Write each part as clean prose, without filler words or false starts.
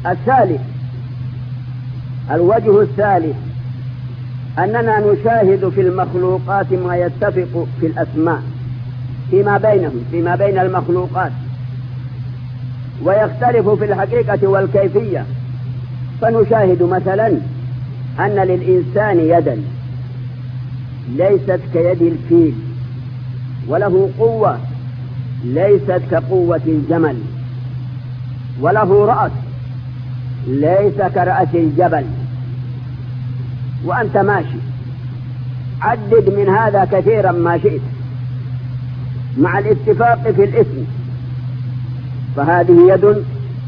الثالث، الوجه الثالث أننا نشاهد في المخلوقات ما يتفق في الأسماء فيما بينهم، فيما بين المخلوقات، ويختلف في الحقيقة والكيفية. فنشاهد مثلا أن للإنسان يدا ليست كيد الفيل، وله قوة ليست كقوة الجمل، وله رأس ليس كرأس الجبل. وأنت ماشي عدد من هذا كثيرا ما شئت مع الاتفاق في الاسم، فهذه يد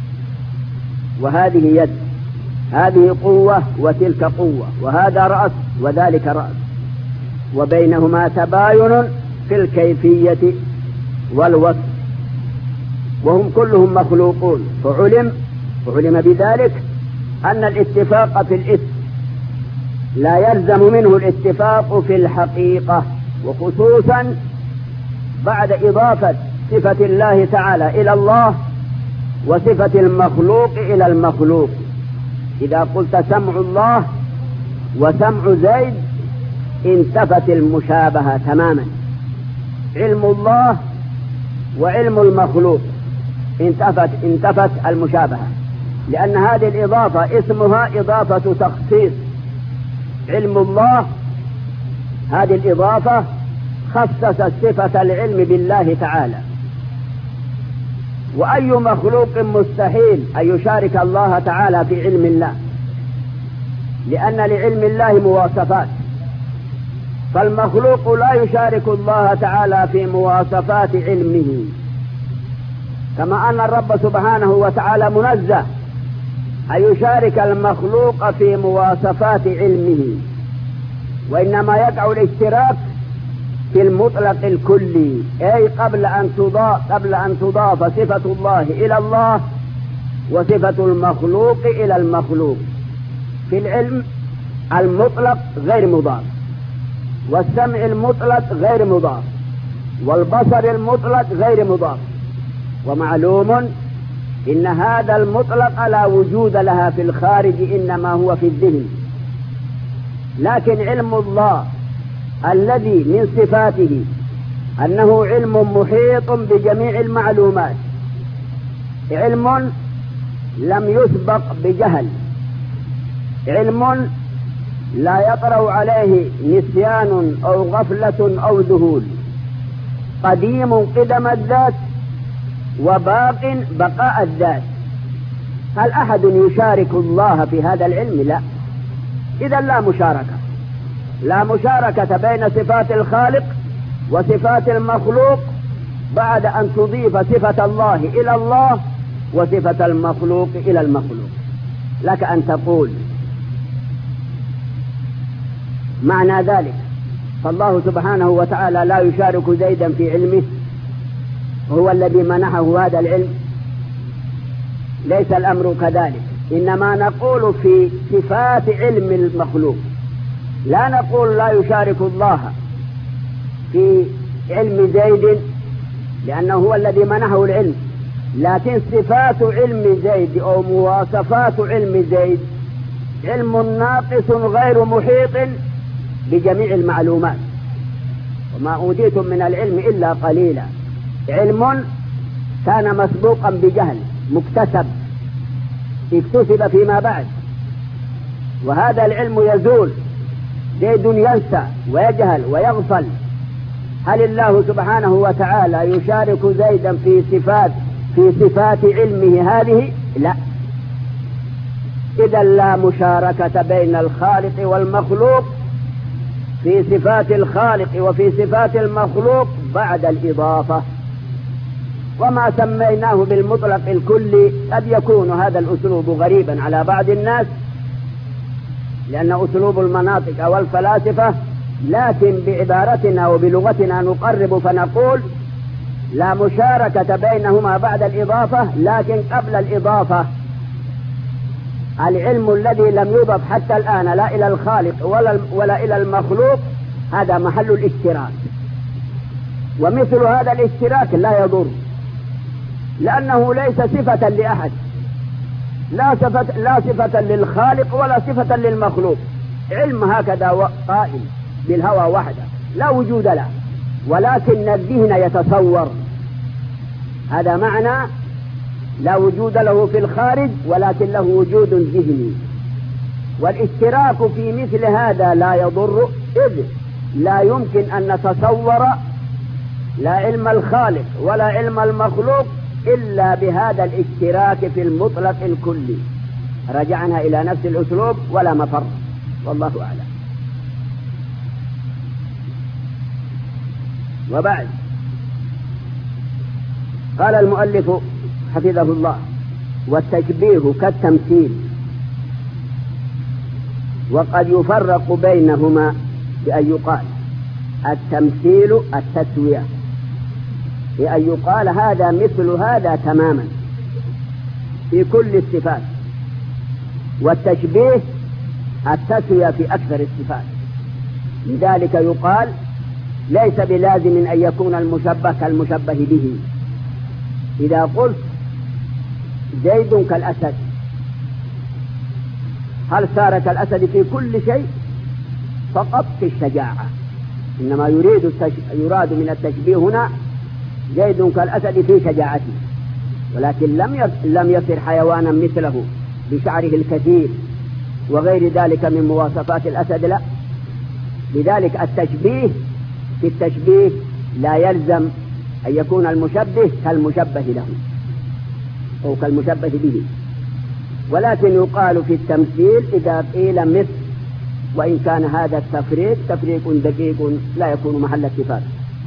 وهذه يد، هذه قوة وتلك قوة، وهذا رأس وذلك رأس، وبينهما تباين في الكيفية والوصف، وهم كلهم مخلوقون. فعلم بذلك أن الاتفاق في الاسم لا يلزم منه الاتفاق في الحقيقة، وخصوصا بعد إضافة صفة الله تعالى إلى الله وصفة المخلوق إلى المخلوق. إذا قلت سمع الله وسمع زيد انتفت المشابهة تماما. علم الله وعلم المخلوق انتفت المشابهة، لأن هذه الإضافة اسمها إضافة تخصيص. علم الله هذه الإضافة خصصت صفة العلم بالله تعالى، وأي مخلوق مستحيل أن يشارك الله تعالى في علم الله، لأن لعلم الله مواصفات، فالمخلوق لا يشارك الله تعالى في مواصفات علمه، كما أن الرب سبحانه وتعالى منزه أن يشارك المخلوق في مواصفات علمه، وإنما يقع الاشتراك في المطلق الكلي، أي قبل أن تضاف صفة الله إلى الله وصفة المخلوق إلى المخلوق. في العلم المطلق غير مضاف، والسمع المطلق غير مضاف، والبصر المطلق غير مضاف. ومعلوم إن هذا المطلق لا وجود لها في الخارج، إنما هو في الذهن. لكن علم الله الذي من صفاته أنه علم محيط بجميع المعلومات، علم لم يسبق بجهل، علم لا يطرأ عليه نسيان أو غفلة أو ذهول، قديم قدم الذات وباق بقاء الذات. هل أحد يشارك الله في هذا العلم؟ لا. إذا لا مشاركة بين صفات الخالق وصفات المخلوق بعد أن تضيف صفة الله إلى الله وصفة المخلوق إلى المخلوق. لك أن تقول معنى ذلك فالله سبحانه وتعالى لا يشارك زيدا في علمه، هو الذي منحه هذا العلم. ليس الأمر كذلك، إنما نقول في صفات علم المخلوق، لا نقول لا يشارك الله في علم زيد لأنه هو الذي منحه العلم، لكن صفات علم زيد أو مواصفات علم زيد علم ناقص غير محيط بجميع المعلومات، وما أوتيتم من العلم إلا قليلا. علم كان مسبوقا بجهل مكتسب اكتسب فيما بعد، وهذا العلم يزول. زيد ينسى ويجهل ويغفل. هل الله سبحانه وتعالى يشارك زيدا في صفات علمه هذه؟ لا. إذا لا مشاركة بين الخالق والمخلوق في صفات الخالق وفي صفات المخلوق بعد الإضافة. وما سميناه بالمطلق الكلي قد يكون هذا الأسلوب غريبا على بعض الناس، لأن أسلوب المناطق أو الفلاسفة، لكن بعبارتنا وبلغتنا نقرب فنقول لا مشاركة بينهما بعد الإضافة، لكن قبل الإضافة العلم الذي لم يضف حتى الآن لا إلى الخالق ولا إلى المخلوق هذا محل الاشتراك، ومثل هذا الاشتراك لا يضر، لأنه ليس صفة لأحد، لا صفة للخالق ولا صفة للمخلوق. علم هكذا قائم بالهوى وحده لا وجود له، ولكن الذهن يتصور. هذا معنى لا وجود له في الخارج ولكن له وجود ذهني. والاشتراك في مثل هذا لا يضر، إذ لا يمكن أن نتصور لا علم الخالق ولا علم المخلوق إلا بهذا الاشتراك في المطلق الكلي. رجعنا إلى نفس الأسلوب ولا مفر، والله أعلم. وبعد قال المؤلف حفظه الله: والتشبيه كالتمثيل، وقد يفرق بينهما بأن يقال التمثيل التسوية، بأن يقال هذا مثل هذا تماما في كل الصفات، والتشبيه التسوية في أكثر الصفات. لذلك يقال ليس بلازم أن يكون المشبه كالمشبه به. إذا قلت زيد كالأسد، هل صار كالأسد في كل شيء؟ فقط في الشجاعة. إنما يراد من التشبيه هنا زيد كالأسد في شجاعته، ولكن لم يصر حيوانا مثله بشعره الكثير وغير ذلك من مواصفات الأسد، لا. لذلك التشبيه في التشبيه لا يلزم أن يكون المشبه كالمشبه له أو كالمشبه به، ولكن يقال في التمثيل إذا قيل مثل، وإن كان هذا التفريق تفريق دقيق لا يكون محل اتفاق.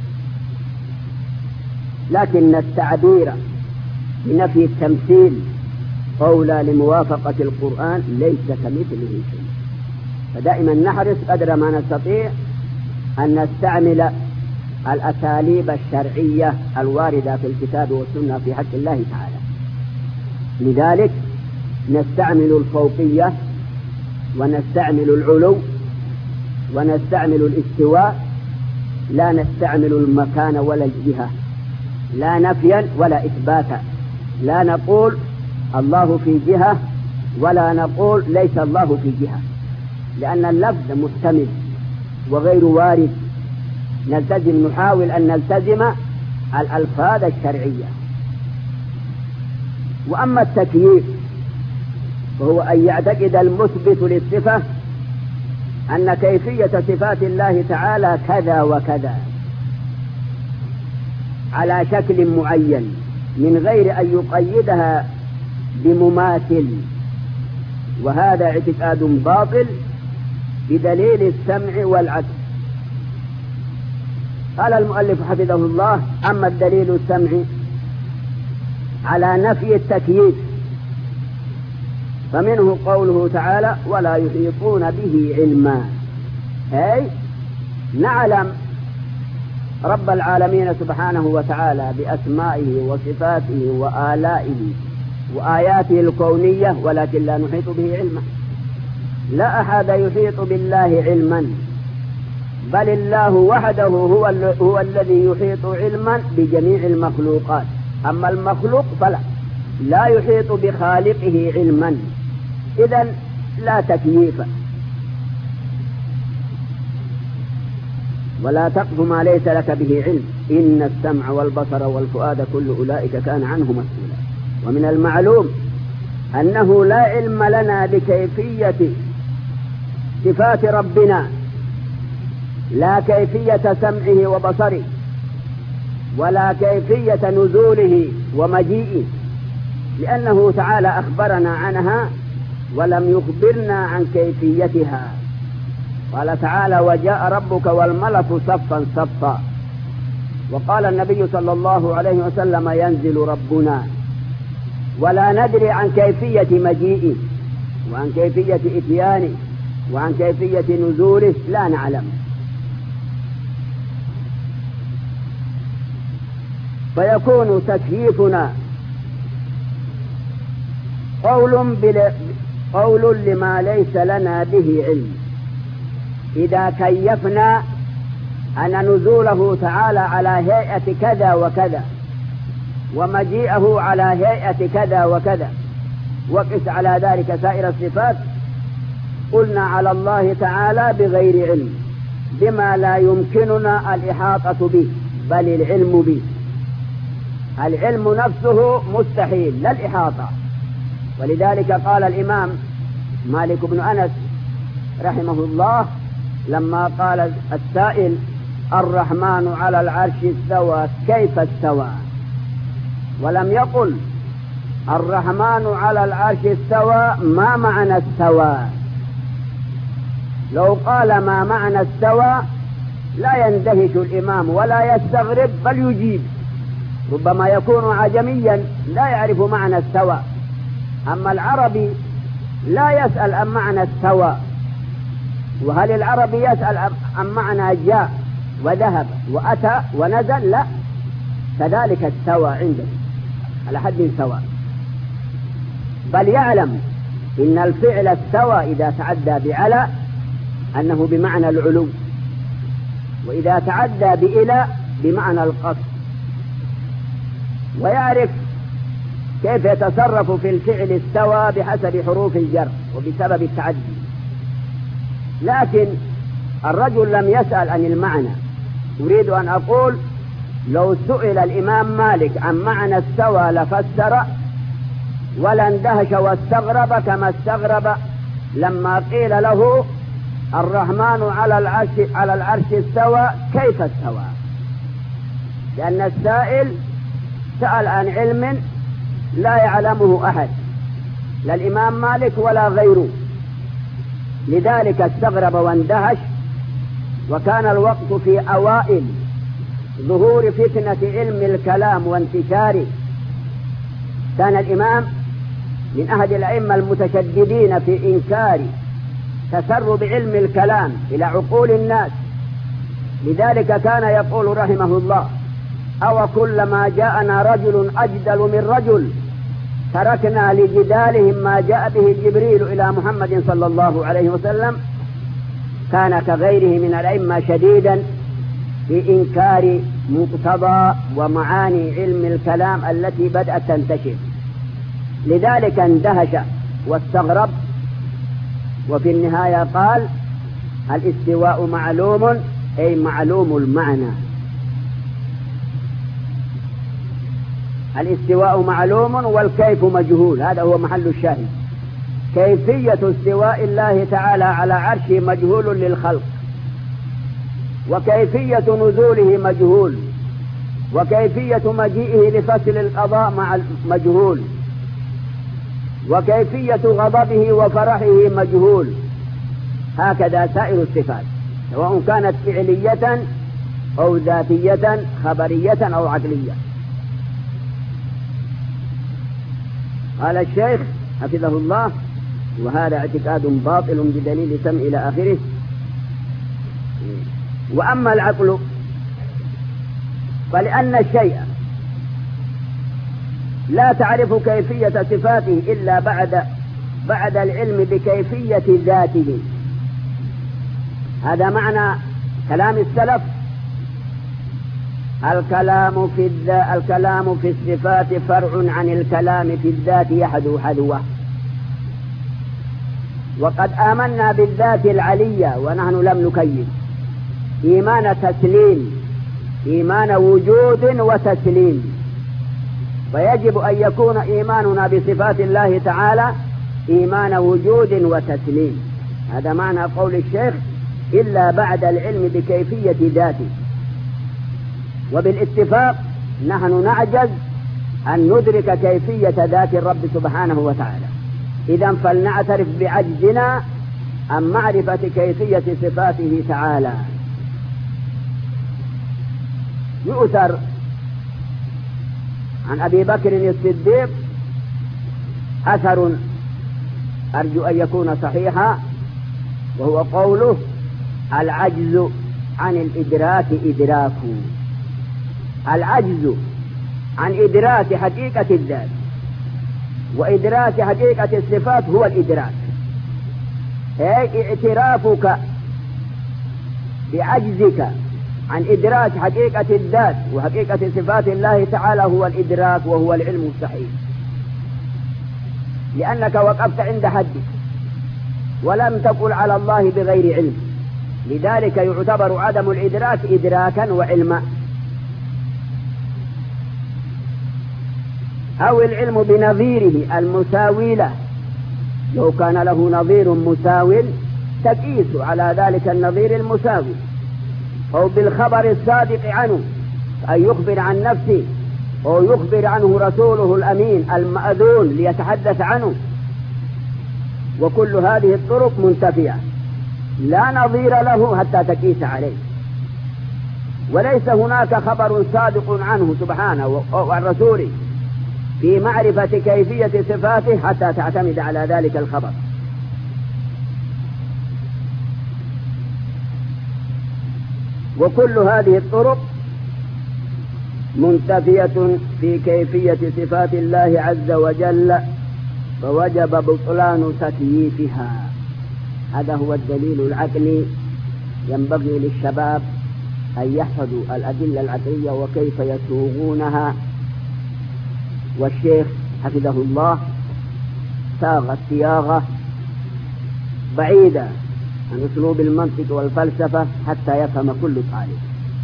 لكن التعبير بنفي التمثيل قولا لموافقة القرآن ليس كمثله شيء. فدائما نحرص قدر ما نستطيع أن نستعمل الأساليب الشرعية الواردة في الكتاب والسنة في حق الله تعالى. لذلك نستعمل الفوقية ونستعمل العلو ونستعمل الاستواء، لا نستعمل المكان ولا الجهة، لا نفيا ولا إثباتا. لا نقول الله في جهة ولا نقول ليس الله في جهة، لأن اللفظ محتمل وغير وارد. نحاول أن نلتزم الألفاظ الشرعية. وأما التكييف فهو أن يعتقد المثبت للصفة أن كيفية صفات الله تعالى كذا وكذا على شكل معين من غير أن يقيدها بمماثل، وهذا اعتقاد باطل بدليل السمع والعكس. قال المؤلف حفظه الله: أما الدليل السمعي على نفي التكييف فمنه قوله تعالى: ولا يحيطون به علما. أي نعلم رب العالمين سبحانه وتعالى بأسمائه وصفاته وآلائه وآياته الكونية، ولكن لا نحيط به علما. لا أحد يحيط بالله علما، بل الله وحده هو الذي يحيط علما بجميع المخلوقات. أما المخلوق فلا، لا يحيط بخالقه علما، إذن لا تكييف. ولا تقف ما ليس لك به علم، إن السمع والبصر والفؤاد كل أولئك كان عنه مسؤولا. ومن المعلوم أنه لا علم لنا بكيفية صفات ربنا، لا كيفية سمعه وبصره، ولا كيفية نزوله ومجيئه، لأنه تعالى أخبرنا عنها ولم يخبرنا عن كيفيتها. قال تعالى: وجاء ربك والملك صفا صفا. وقال النبي صلى الله عليه وسلم: ينزل ربنا، ولا ندري عن كيفية مجيئه وعن كيفية إتيانه وعن كيفية نزوله، لا نعلم. فيكون تكييفنا قول لما ليس لنا به علم. إذا كيفنا أن نزوله تعالى على هيئة كذا وكذا ومجيئه على هيئة كذا وكذا وقس على ذلك سائر الصفات، قلنا على الله تعالى بغير علم، بما لا يمكننا الإحاطة به، بل العلم به. العلم نفسه مستحيل، لا الإحاطة. ولذلك قال الإمام مالك بن أنس رحمه الله لما قال السائل: الرحمن على العرش استوى كيف استوى؟ ولم يقل الرحمن على العرش استوى ما معنى استوى. لو قال ما معنى استوى لا يندهش الإمام ولا يستغرب، بل يجيب. ربما يكون عجميا لا يعرف معنى استوى، أما العربي لا يسأل عن معنى استوى. وهل العربي يسأل عن معنى جاء وذهب وأتى ونزل؟ لا، كذلك استوى عنده على حد سواء، بل يعلم إن الفعل استوى إذا تعدى بعلى أنه بمعنى العلو، وإذا تعدى بإلى بمعنى القصد، ويعرف كيف يتصرف في الفعل استوى بحسب حروف الجر وبسبب التعدي. لكن الرجل لم يسأل عن المعنى. أريد أن أقول لو سئل الإمام مالك عن معنى استوى لفسر ولا اندهش واستغرب كما استغرب لما قيل له الرحمن على العرش استوى كيف استوى، لأن السائل سأل عن علم لا يعلمه أحد، لا الإمام مالك ولا غيره، لذلك استغرب واندهش. وكان الوقت في أوائل ظهور فتنة علم الكلام وانتشاره. كان الإمام من أحد الأئمة المتشددين في إنكار تسرب علم الكلام إلى عقول الناس، لذلك كان يقول رحمه الله: أو كلما جاءنا رجل أجدل من رجل تركنا لجدالهم ما جاء به جبريل إلى محمد صلى الله عليه وسلم. كان كغيره من الأئمة شديدا في إنكار مقتضى ومعاني علم الكلام التي بدأت تنتشر، لذلك اندهش واستغرب. وفي النهاية قال: الاستواء معلوم، أي معلوم المعنى. الاستواء معلوم والكيف مجهول، هذا هو محل الشاهد. كيفية استواء الله تعالى على عرشه مجهول للخلق، وكيفية نزوله مجهول، وكيفية مجيئه لفصل القضاء مجهول، وكيفية غضبه وفرحه مجهول. هكذا سائر الصفات سواء كانت فعلية أو ذاتية، خبرية أو عقلية. قال الشيخ حفظه الله: وهذا اعتقاد باطل بدليل سمع إلى آخره. وأما العقل فلأن الشيء لا تعرف كيفية صفاته إلا بعد العلم بكيفية ذاته. هذا معنى كلام السلف: الكلام في الصفات فرع عن الكلام في الذات يحدو حدوه. وقد آمنا بالذات العلية ونحن لم نكيف، إيمان تسليم، إيمان وجود وتسليم. فيجب أن يكون إيماننا بصفات الله تعالى إيمان وجود وتسليم. هذا معنى قول الشيخ: إلا بعد العلم بكيفية ذاته. وبالاتفاق نحن نعجز أن ندرك كيفية ذات الرب سبحانه وتعالى، إذن فلنعترف بعجزنا عن معرفة كيفية صفاته تعالى. يؤثر عن أبي بكر الصديق أثر أرجو أن يكون صحيحا، وهو قوله: العجز عن الإدراك إدراك. العجز عن إدراك حقيقة الذات وإدراك حقيقة الصفات هو الإدراك، أي اعترافك بعجزك عن إدراك حقيقة الذات وحقيقة صفات الله تعالى هو الإدراك، وهو العلم الصحيح. لأنك وقفت عند حدك ولم تقل على الله بغير علم، لذلك يعتبر عدم الإدراك إدراكا وعلما. أو العلم بنظيره المساوي له، لو كان له نظير مساو تقيس على ذلك النظير المساوي، أو بالخبر الصادق عنه أن يخبر عن نفسه، أو يخبر عنه رسوله الأمين المأذون ليتحدث عنه. وكل هذه الطرق منتفية لا نظير له حتى تقيس عليه، وليس هناك خبر صادق عنه سبحانه وعن رسوله في معرفة كيفية صفاته حتى تعتمد على ذلك الخبر. وكل هذه الطرق منتفية في كيفية صفات الله عز وجل، فوجب بطلان تكييفها. هذا هو الدليل العقلي. ينبغي للشباب أن يحفظوا الأدلة العقلية وكيف يسوغونها. والشيخ حفظه الله ساغ الصياغة بعيدة عن أسلوب المنطق والفلسفة حتى يفهم كل طالب،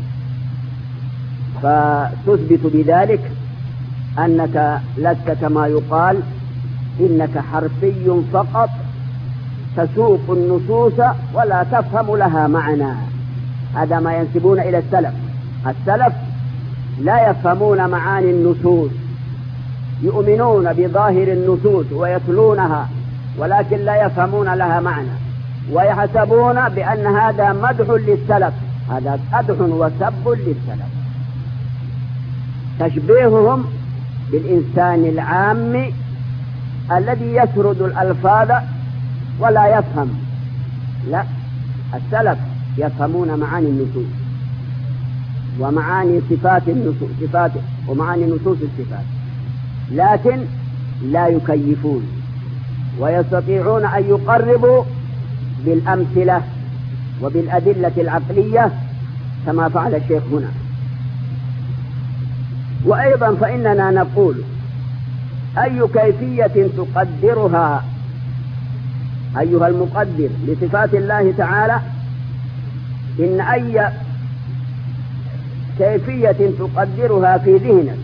فتثبت بذلك أنك لست كما يقال إنك حرفي فقط تسوق النصوص ولا تفهم لها معنى. هذا ما ينسبون إلى السلف. السلف لا يفهمون معاني النصوص، يؤمنون بظاهر النصوص ويتلونها ولكن لا يفهمون لها معنى، ويحسبون بأن هذا مدح للسلف. هذا قدح وسب للسلف. تشبيههم بالإنسان العام الذي يسرد الألفاظ ولا يفهم. لا، السلف يفهمون معاني النصوص ومعاني صفات النصوص ومعاني نصوص الصفات، لكن لا يكيفون، ويستطيعون أن يقربوا بالأمثلة وبالأدلة العقلية كما فعل الشيخ هنا. وأيضا فإننا نقول أي كيفية تقدرها أيها المقدر لصفات الله تعالى، إن أي كيفية تقدرها في ذهنك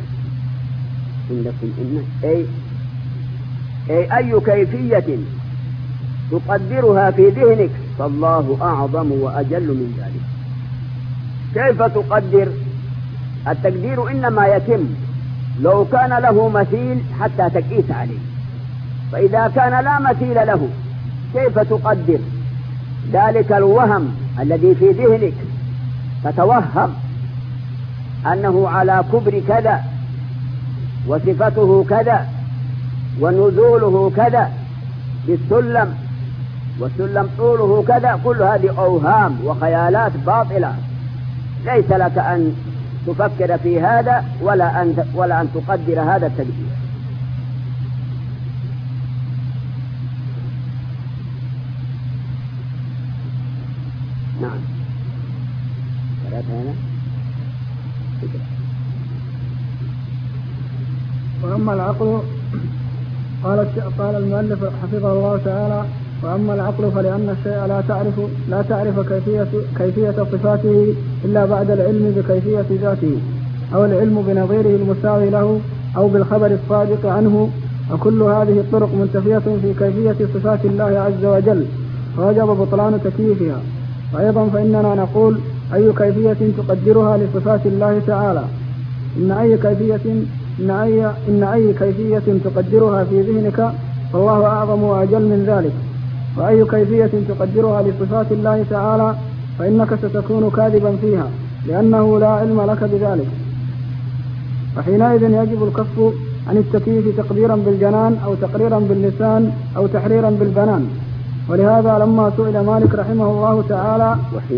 أي كيفية تقدرها في ذهنك فالله أعظم وأجل من ذلك. كيف تقدر؟ التقدير إنما يتم لو كان له مثيل حتى تقيس عليه، فإذا كان لا مثيل له كيف تقدر ذلك الوهم الذي في ذهنك؟ تتوهم أنه على كبر كذا وصفته كذا ونزوله كذا بالسلم والسلم طوله كذا. كل هذه أوهام وخيالات باطلة، ليس لك أن تفكر في هذا ولا أن تقدر هذا التقدير. نعم. وأما العقل قال المؤلف حفظه الله تعالى: وأما العقل فلأن الشيء لا تعرف كيفية صفاته إلا بعد العلم بكيفية ذاته، أو العلم بنظيره المساوي له، أو بالخبر الصادق عنه. وكل هذه الطرق منتفية في كيفية صفات الله عز وجل، فوجب بطلان تكييفها. وأيضا فإننا نقول أي كيفية تقدرها لصفات الله تعالى، إن أي كيفية تقدرها في ذهنك فالله أعظم وأجل من ذلك. وأي كيفية تقدرها لصفات الله تعالى فإنك ستكون كاذبا فيها، لأنه لا علم لك بذلك. وحينئذ يجب الكف عن التكييف تقديرا بالجنان أو تقريرا باللسان أو تحريرا بالبنان. ولهذا لما سئل مالك رحمه الله تعالى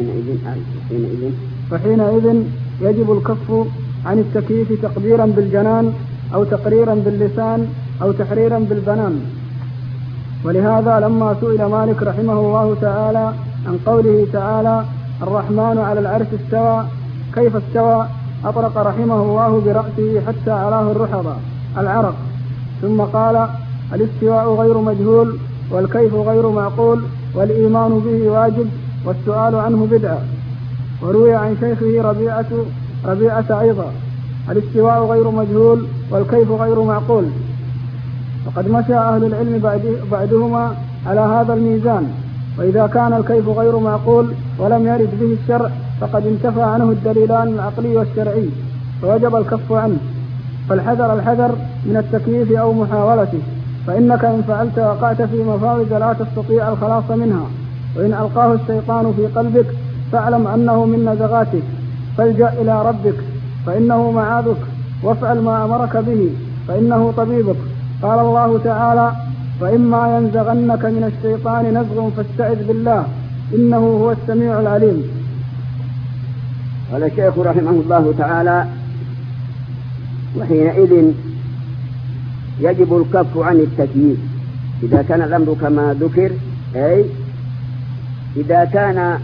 فحينئذ يجب الكف عن التكييف تقديرا بالجنان أو تقريرا باللسان أو تحريرا بالبنان. ولهذا لما سئل مالك رحمه الله تعالى عن قوله تعالى: الرحمن على العرش استوى، كيف استوى؟ أطرق رحمه الله برأسه حتى علاه الرحضة العرق، ثم قال: الاستواء غير مجهول والكيف غير معقول والإيمان به واجب والسؤال عنه بدعة. وروي عن شيخه ربيعة أيضا الاستواء غير مجهول والكيف غير معقول. وقد مشى أهل العلم بعدهما على هذا الميزان. وإذا كان الكيف غير معقول ولم يرد به الشرع فقد انتفى عنه الدليلان العقلي والشرعي فوجب الكف عنه. فالحذر من التكييف أو محاولته، فإنك إن فعلت وقعت في مفاوز لا تستطيع الخلاص منها. وإن ألقاه الشيطان في قلبك فاعلم أنه من نزغاتك، فالجأ إلى ربك فإنه معاذك، وافعل ما أمرك به فإنه طبيبك. قال الله تعالى: فإما ينزغنك من الشيطان نزغ فاستعذ بالله إنه هو السميع العليم. قال الشيخ رحمه الله تعالى: وحينئذ يجب الكف عن التكييف إذا كان الأمر كما ذكر، أي إذا كان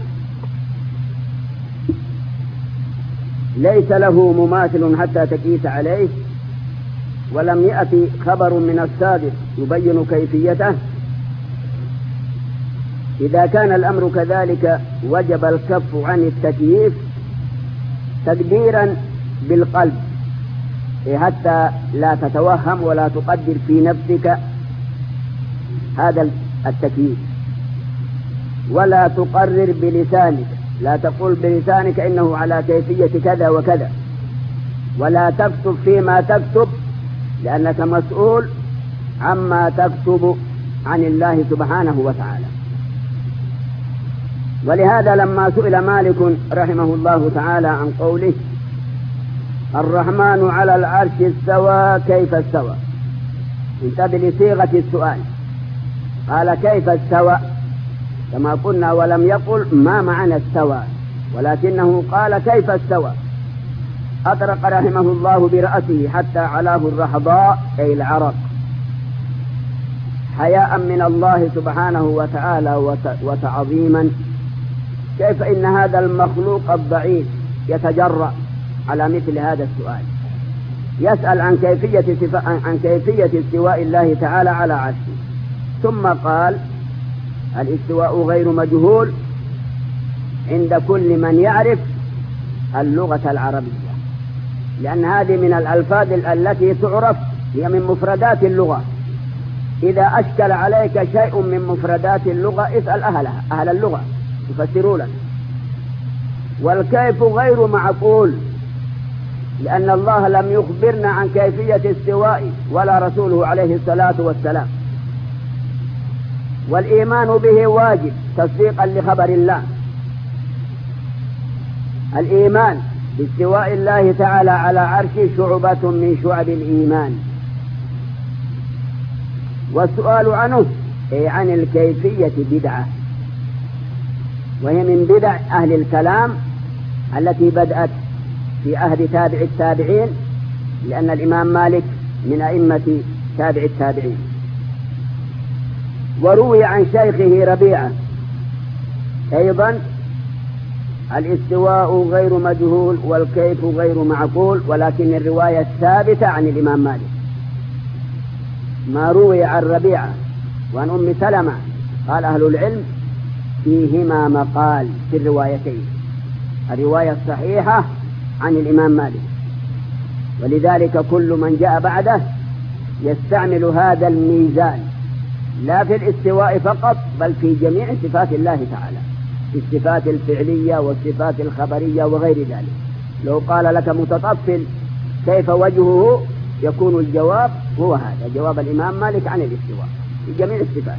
ليس له مماثل حتى تقيس عليه ولم يأتي خبر من السابق يبين كيفيته. إذا كان الأمر كذلك وجب الكف عن التكييف تقديرا بالقلب، حتى لا تتوهم ولا تقدر في نفسك هذا التكييف، ولا تقرر بلسانك، لا تقول بلسانك إنه على كيفية كذا وكذا، ولا تكتب فيما تكتب لأنك مسؤول عما تكتب عن الله سبحانه وتعالى. ولهذا لما سئل مالك رحمه الله تعالى عن قوله: الرحمن على العرش استوى كيف استوى، انتبه لصيغة السؤال، قال كيف استوى كما قلنا، ولم يقل ما معنى استوى، ولكنه قال كيف استوى. أطرق رحمه الله برأسه حتى علاه الرحضاء أي العرق، حياء من الله سبحانه وتعالى وتعظيما. كيف إن هذا المخلوق الضعيف يتجرأ على مثل هذا السؤال، يسأل عن كيفية استواء الله تعالى على عرشه. ثم قال: الاستواء غير مجهول عند كل من يعرف اللغة العربية، لأن هذه من الألفاظ التي تعرف، هي من مفردات اللغة. إذا أشكل عليك شيء من مفردات اللغة اسأل أهل اللغة يفسروا لك. والكيف غير معقول، لأن الله لم يخبرنا عن كيفية استوائه ولا رسوله عليه الصلاة والسلام. والإيمان به واجب تصديقا لخبر الله. الإيمان باستواء الله تعالى على عرشه شعبة من شعب الإيمان. والسؤال عنه أي عن الكيفية بدعة، وهي من بدع أهل الكلام التي بدأت في عهد تابع التابعين، لأن الإمام مالك من أئمة تابع التابعين. وروي عن شيخه ربيعة أيضا: الاستواء غير مجهول والكيف غير معقول، ولكن الرواية الثابتة عن الإمام مالك. ما روي عن ربيعة وعن أم سلمة قال أهل العلم فيهما مقال في الروايتين، الرواية الصحيحة عن الإمام مالك. ولذلك كل من جاء بعده يستعمل هذا الميزان، لا في الاستواء فقط بل في جميع صفات الله تعالى، في الصفات الفعلية والصفات الخبرية وغير ذلك. لو قال لك متطفل كيف وجهه، يكون الجواب هو هذا جواب الإمام مالك عن الاستواء في جميع الصفات.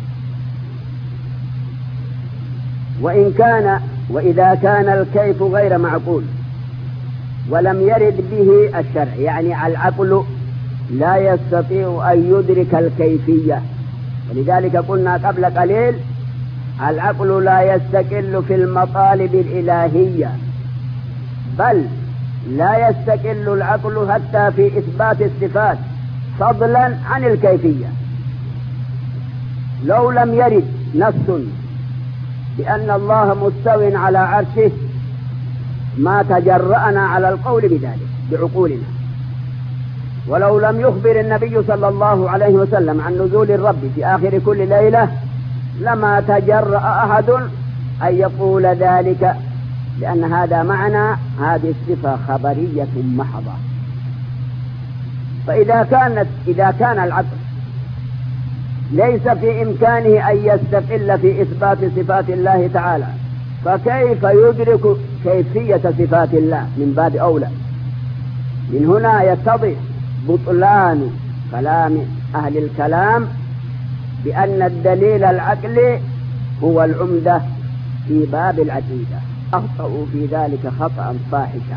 وإذا كان الكيف غير معقول ولم يرد به الشرع، يعني العقل لا يستطيع أن يدرك الكيفية. ولذلك قلنا قبل قليل: العقل لا يستقل في المطالب الإلهية، بل لا يستقل العقل حتى في إثبات الصفات فضلا عن الكيفية. لو لم يرد نص بأن الله مستو على عرشه ما تجرأنا على القول بذلك بعقولنا، ولو لم يخبر النبي صلى الله عليه وسلم عن نزول الرب في آخر كل ليلة لما تجرأ أحد أن يقول ذلك، لأن هذا معنى هذه الصفة خبرية محضة. فإذا كان العقل ليس في إمكانه أن يستقل في إثبات صفات الله تعالى، فكيف يدرك كيفية صفات الله من باب أولى؟ من هنا يتضح بطلان كلام أهل الكلام بأن الدليل العقلي هو العمدة في باب العقيدة. أخطأوا في ذلك خطأ فاحشا.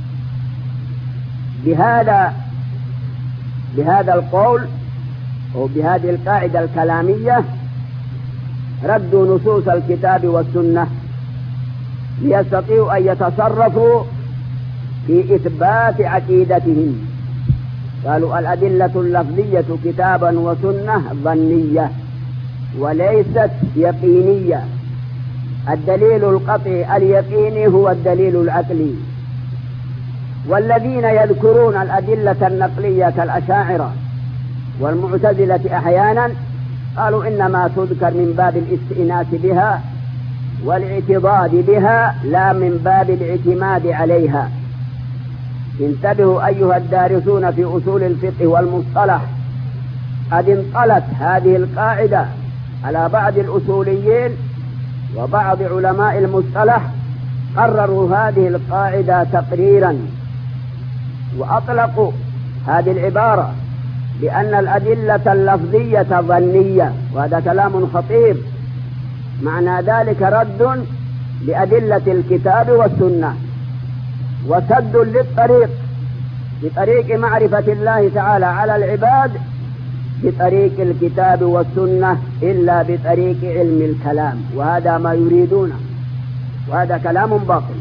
بهذا القول وبهذه القاعدة الكلامية ردوا نصوص الكتاب والسنة ليستطيعوا أن يتصرفوا في إثبات عقيدتهم. قالوا الأدلة اللفظية كتابا وسنة ظنية وليست يقينية، الدليل القطعي اليقيني هو الدليل العقلي. والذين يذكرون الأدلة النقلية كالأشاعرة والمعتزلة أحيانا قالوا إنما تذكر من باب الاستئناس بها والاعتضاد بها لا من باب الاعتماد عليها. انتبهوا أيها الدارسون في أصول الفقه والمصطلح، قد انطلت هذه القاعدة على بعض الأصوليين وبعض علماء المصطلح، قرروا هذه القاعدة تقريرا وأطلقوا هذه العبارة بأن الأدلة اللفظية ظنية، وهذا كلام خطير. معنى ذلك رد لأدلة الكتاب والسنة وسد للطريق بطريق معرفة الله تعالى على العباد بطريق الكتاب والسنة إلا بطريق علم الكلام، وهذا ما يريدونه، وهذا كلام باطل.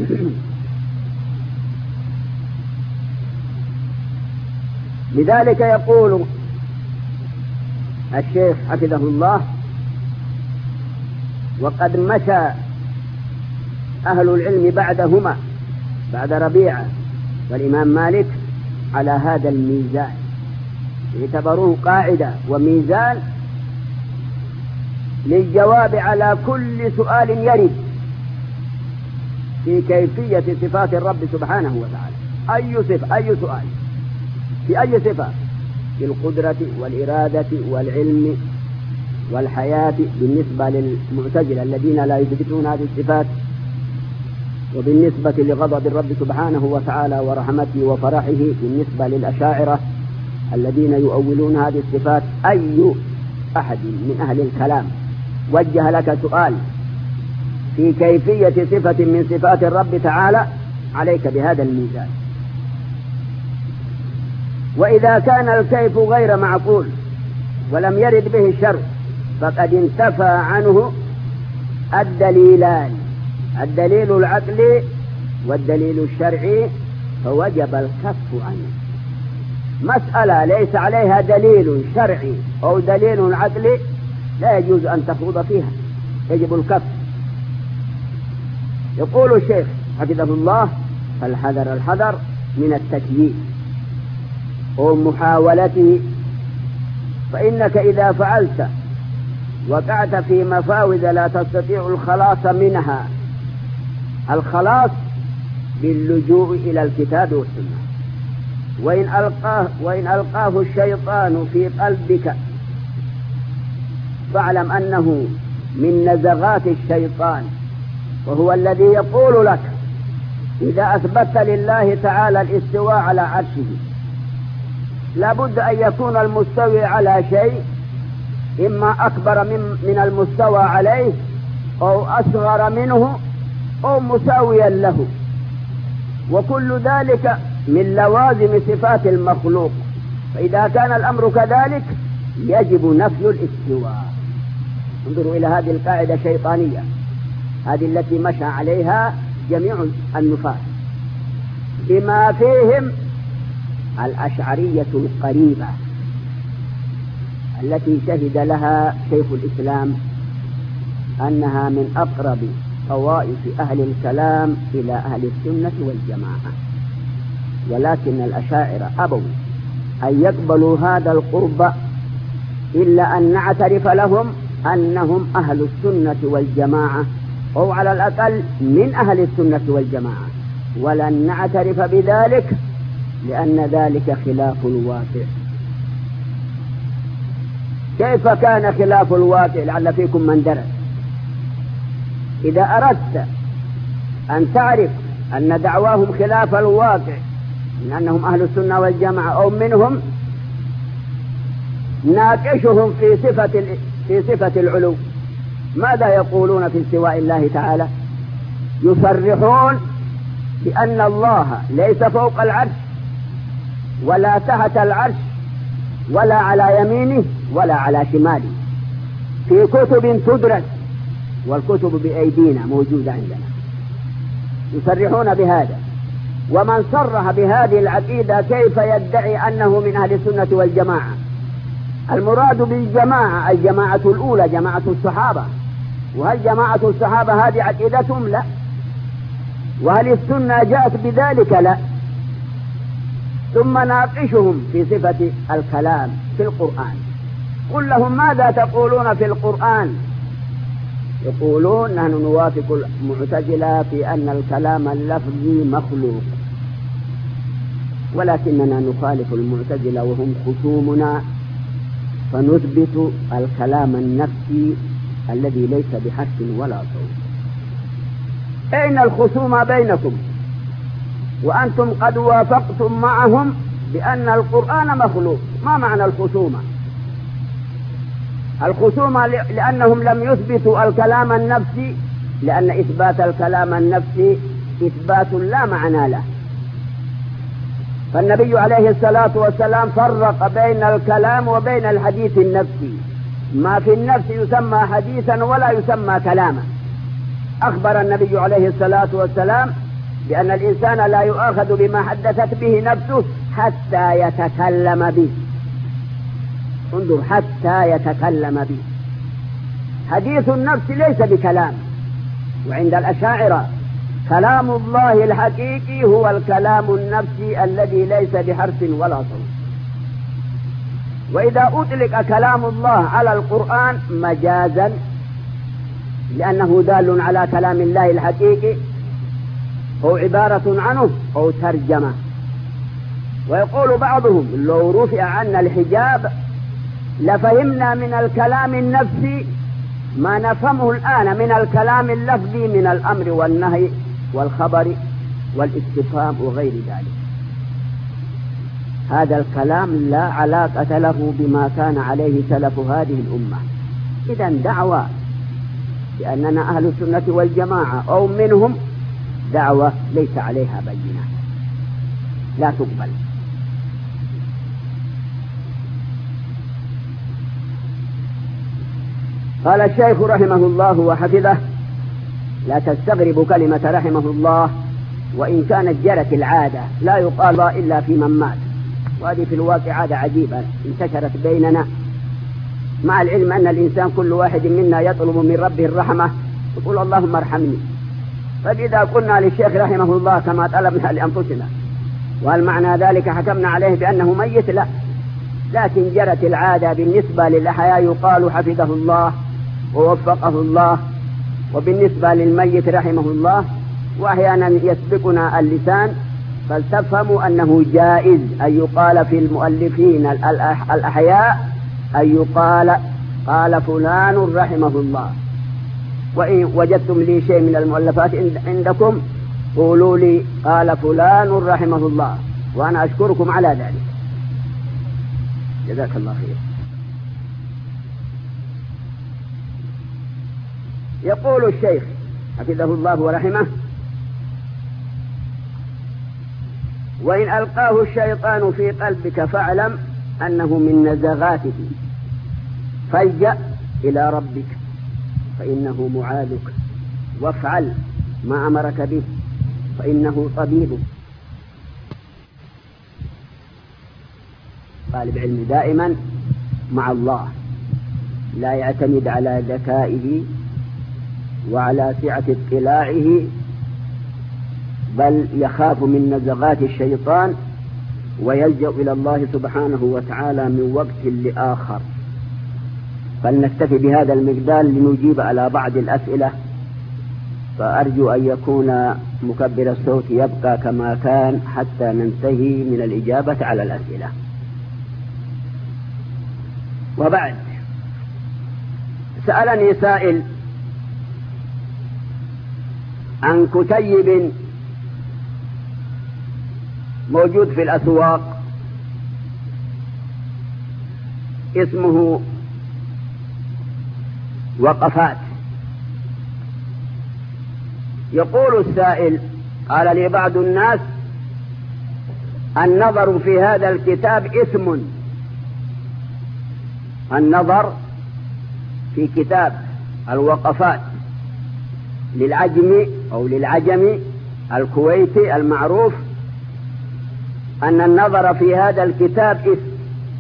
لذلك يقول الشيخ حفظه الله: وقد مشى أهل العلم بعدهما، بعد ربيعة والإمام مالك، على هذا الميزان، اعتبروه قاعدة وميزان للجواب على كل سؤال يرد في كيفية صفات الرب سبحانه وتعالى. أي سؤال في أي صفة، في القدرة والإرادة والعلم والحياة بالنسبة للمعتزلة الذين لا يثبتون هذه الصفات، وبالنسبة لغضب الرب سبحانه وتعالى ورحمته وفرحه بالنسبة للأشاعرة الذين يؤولون هذه الصفات. أي أحد من أهل الكلام وجه لك سؤال في كيفية صفة من صفات الرب تعالى، عليك بهذا الميزان. وإذا كان الكيف غير معقول ولم يرد به الشرع فقد انتفى عنه الدليلان، الدليل العقلي والدليل الشرعي، فوجب الكف عنه. مسألة ليس عليها دليل شرعي أو دليل عقلي لا يجوز أن تخوض فيها، يجب الكف. يقول الشيخ حفظه الله: الحذر من التكييف ومحاولته، فإنك إذا فعلت وقعت في مفاوز لا تستطيع الخلاص منها. الخلاص باللجوء إلى الكتاب والسنة. وإن ألقاه الشيطان في قلبك فاعلم أنه من نزغات الشيطان، وهو الذي يقول لك إذا أثبت لله تعالى الاستواء على عرشه لابد أن يكون المستوي على شيء إما أكبر من المستوى عليه أو أصغر منه أو مساويا له، وكل ذلك من لوازم صفات المخلوق. فإذا كان الأمر كذلك يجب نفي الاستواء. انظروا إلى هذه القاعدة الشيطانية، هذه التي مشى عليها جميع النفاة بما فيهم الأشعرية القريبة التي شهد لها شيخ الإسلام أنها من أقرب طوائف أهل الكلام إلى أهل السنة والجماعة، ولكن الأشاعرة أبوا أن يقبلوا هذا القرب إلا أن نعترف لهم أنهم أهل السنة والجماعة، أو على الأقل من أهل السنة والجماعة، ولن نعترف بذلك لأن ذلك خلاف الواقع. كيف كان خلاف الواقع؟ لعل فيكم من درس. إذا أردت أن تعرف أن دعواهم خلاف الواقع من أنهم أهل السنة والجماعة أو منهم، ناقشهم في صفة العلو. ماذا يقولون في استواء الله تعالى؟ يصرحون بأن الله ليس فوق العرش ولا تحت العرش ولا على يمينه ولا على شماله، في كتب تدرس، والكتب بأيدينا موجودة عندنا. يصرحون بهذا. ومن صرح بهذه العقيدة كيف يدعي أنه من أهل السنة والجماعة؟ المراد بالجماعة الجماعة الأولى، جماعة الصحابة. وهل جماعة الصحابة هذه عقيدتهم؟ لا. وهل السنة جاءت بذلك؟ لا. ثم ناقشهم في صفة الكلام في القرآن. قل لهم ماذا تقولون في القرآن؟ يقولون نحن نوافق المعتزلة في أن الكلام اللفظي مخلوق، ولكننا نخالف المعتزلة وهم خصومنا، فنثبت الكلام النفسي الذي ليس بحرف ولا صوت. أين الخصومة بينكم وأنتم قد وافقتم معهم بأن القرآن مخلوق؟ ما معنى الخصومة؟ الخصومة لأنهم لم يثبتوا الكلام النفسي، لأن إثبات الكلام النفسي إثبات لا معنى له. فالنبي عليه الصلاة والسلام فرق بين الكلام وبين الحديث النفسي. ما في النفس يسمى حديثا ولا يسمى كلاما. أخبر النبي عليه الصلاة والسلام بأن الإنسان لا يؤاخذ بما حدثت به نفسه حتى يتكلم به. انظر، حتى يتكلم به. حديث النفس ليس بكلام. وعند الأشاعرة كلام الله الحقيقي هو الكلام النفسي الذي ليس بحرف ولا صوت. وإذا أطلق كلام الله على القرآن مجازا لأنه دال على كلام الله الحقيقي أو عبارة عنه أو ترجمة. ويقول بعضهم لو رفع عنا الحجاب لفهمنا من الكلام النفسي ما نفهمه الآن من الكلام اللفظي من الأمر والنهي والخبر والاستفهام وغير ذلك. هذا الكلام لا علاقة له بما كان عليه سلف هذه الأمة. إذن دعوة بأننا أهل السنة والجماعة أو منهم دعوة ليس عليها بينة، لا تقبل. قال الشيخ رحمه الله وحفظه: لا تستغرب كلمة رحمه الله، وإن كانت جرت العادة لا يقال إلا في من مات. وهذه في الواقع عادة عجيبة انتشرت بيننا، مع العلم أن الإنسان كل واحد منا يطلب من ربه الرحمة، يقول اللهم ارحمني. فإذا قلنا للشيخ رحمه الله كما طلبنا لأنفسنا، وهل معنى ذلك حكمنا عليه بأنه ميت؟ لا. لكن جرت العادة بالنسبة للأحياء يقال حفظه الله ووفقه الله، وبالنسبة للميت رحمه الله. وأحيانا يسبقنا اللسان، فلتفهموا أنه جائز أن يقال في المؤلفين الأحياء أن يقال قال فلان رحمه الله. وإن وجدتم لي شيء من المؤلفات عندكم قولوا لي قال فلان رحمه الله، وأنا أشكركم على ذلك، جزاك الله خير. يقول الشيخ حفظه الله ورحمه: وإن ألقاه الشيطان في قلبك فاعلم أنه من نزغاته، فالجأ إلى ربك فإنه معاذك، وافعل ما أمرك به فإنه طبيبك. طالب علم دائما مع الله، لا يعتمد على ذكائه وعلى سعة اطلاعه، بل يخاف من نزغات الشيطان ويلجأ إلى الله سبحانه وتعالى من وقت لآخر. فلنكتفي بهذا المقدار لنجيب على بعض الأسئلة، فأرجو أن يكون مكبر الصوت يبقى كما كان حتى ننتهي من الإجابة على الأسئلة. وبعد، سألني سائل عن كتيب موجود في الأسواق اسمه وقفات. يقول السائل: قال لي بعض الناس النظر في هذا الكتاب إثم. النظر في كتاب الوقفات للعجم أو للعجم الكويتي المعروف أن النظر في هذا الكتاب إثم.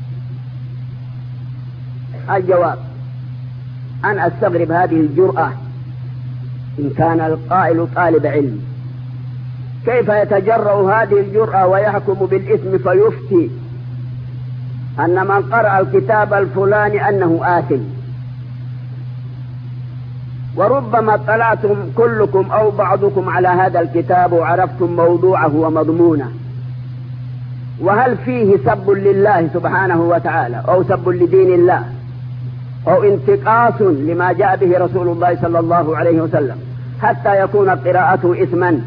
الجواب: أن أستغرب هذه الجرأة إن كان القائل طالب علم. كيف يتجرأ هذه الجرأة ويحكم بالإثم فيفتي أن من قرأ الكتاب الفلاني أنه آثم؟ وربما اطلعتم كلكم أو بعضكم على هذا الكتاب وعرفتم موضوعه ومضمونه، وهل فيه سب لله سبحانه وتعالى أو سب لدين الله أو انتقاص لما جاء به رسول الله صلى الله عليه وسلم حتى يكون قراءته إثما؟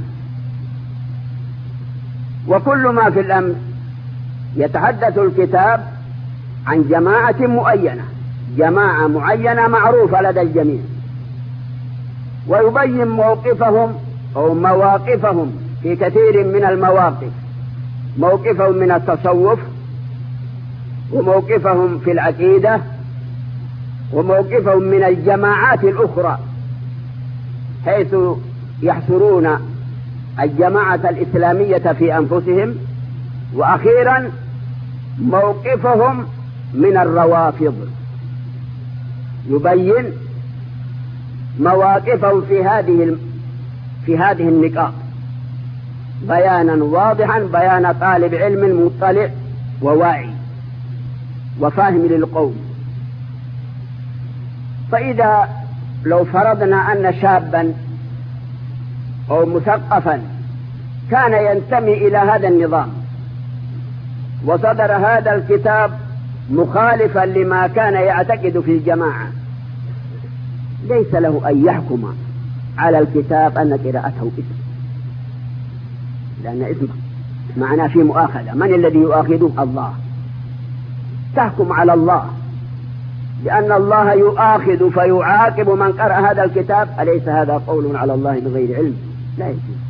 وكل ما في الأمر يتحدث الكتاب عن جماعة معينة، جماعة معينة معروفة لدى الجميع، ويبين موقفهم أو مواقفهم في كثير من المواقف، موقفهم من التصوف، وموقفهم في العقيدة، وموقفهم من الجماعات الأخرى، حيث يحصرون الجماعة الإسلامية في أنفسهم، وأخيرا موقفهم من الروافض. يبين مواقفهم في هذه النقاط بيانا واضحا، بيان طالب علم مطلع وواعي وفاهم للقوم. فإذا لو فرضنا أن شابا أو مثقفا كان ينتمي إلى هذا النظام وصدر هذا الكتاب مخالفا لما كان يعتقد في الجماعة، ليس له أن يحكم على الكتاب أن قراءته إثم، لأن إثم معناه في مؤاخذة. من الذي يؤاخذه؟ الله. تحكم على الله، لأن الله يؤاخذ فيعاقب من قرأ هذا الكتاب. أليس هذا قول على الله بغير علم؟ لا يجوز،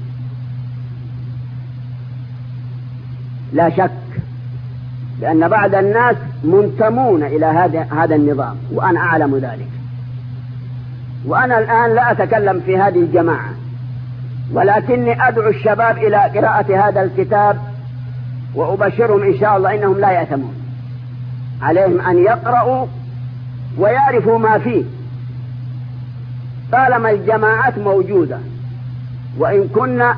لا شك، لأن بعض الناس منتمون إلى هذا النظام، وأنا أعلم ذلك. وأنا الآن لا أتكلم في هذه الجماعة، ولكني أدعو الشباب إلى قراءة هذا الكتاب، وأبشرهم إن شاء الله إنهم لا يأثمون. عليهم أن يقرأوا ويعرفوا ما فيه، طالما الجماعات موجودة، وإن كنا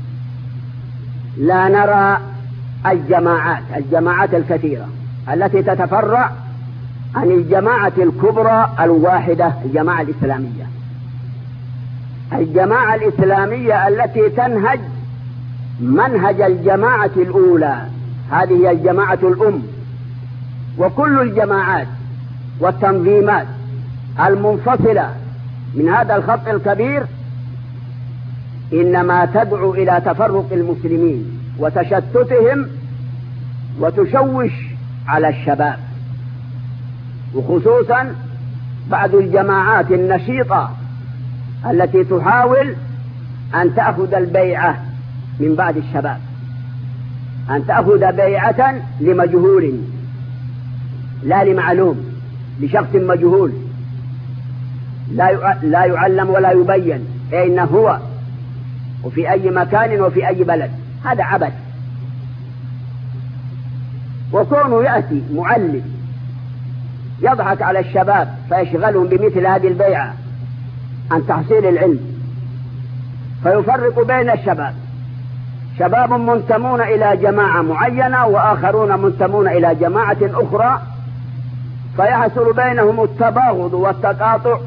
لا نرى الجماعات الكثيرة التي تتفرع عن الجماعة الكبرى الواحدة، الجماعة الإسلامية. الجماعة الإسلامية التي تنهج منهج الجماعة الأولى، هذه هي الجماعة الأم. وكل الجماعات والتنظيمات المنفصلة من هذا الخط الكبير إنما تدعو إلى تفرق المسلمين وتشتتهم وتشوش على الشباب، وخصوصا بعض الجماعات النشيطة التي تحاول أن تأخذ البيعة من بعض الشباب، أن تأخذ بيعة لمجهول لا لمعلوم، لشخص مجهول لا يعلم ولا يبين أين هو وفي أي مكان وفي أي بلد. هذا عبث. وكونه يأتي معلم يضحك على الشباب فيشغلهم بمثل هذه البيعة عن تحصيل العلم، فيفرق بين الشباب، شباب منتمون إلى جماعة معينة وآخرون منتمون إلى جماعة أخرى، فيحصل بينهم التباغض والتقاطع،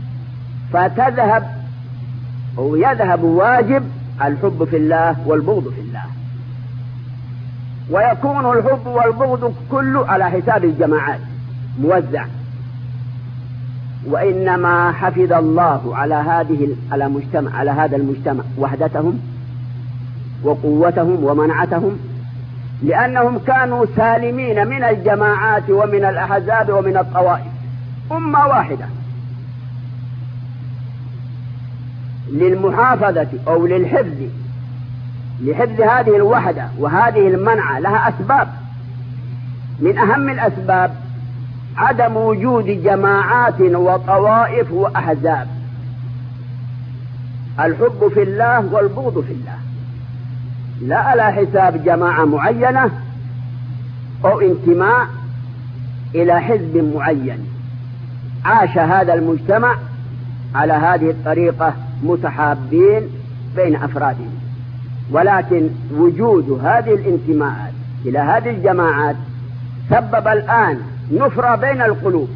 يذهب واجب الحب في الله والبغض في الله، ويكون الحب والبغض كله على حساب الجماعات موزع. وإنما حفظ الله على هذا المجتمع وحدتهم وقوتهم ومنعتهم، لأنهم كانوا سالمين من الجماعات ومن الأحزاب ومن الطوائف، أمة واحدة. للمحافظة أو لحفظ هذه الوحدة وهذه المنعة لها أسباب. من أهم الأسباب عدم وجود جماعات وطوائف وأحزاب. الحب في الله والبغض في الله، لا على حساب جماعة معينة أو انتماء إلى حزب معين. عاش هذا المجتمع على هذه الطريقة متحابين بين أفرادهم، ولكن وجود هذه الانتماءات إلى هذه الجماعات سبب الآن نفرة بين القلوب.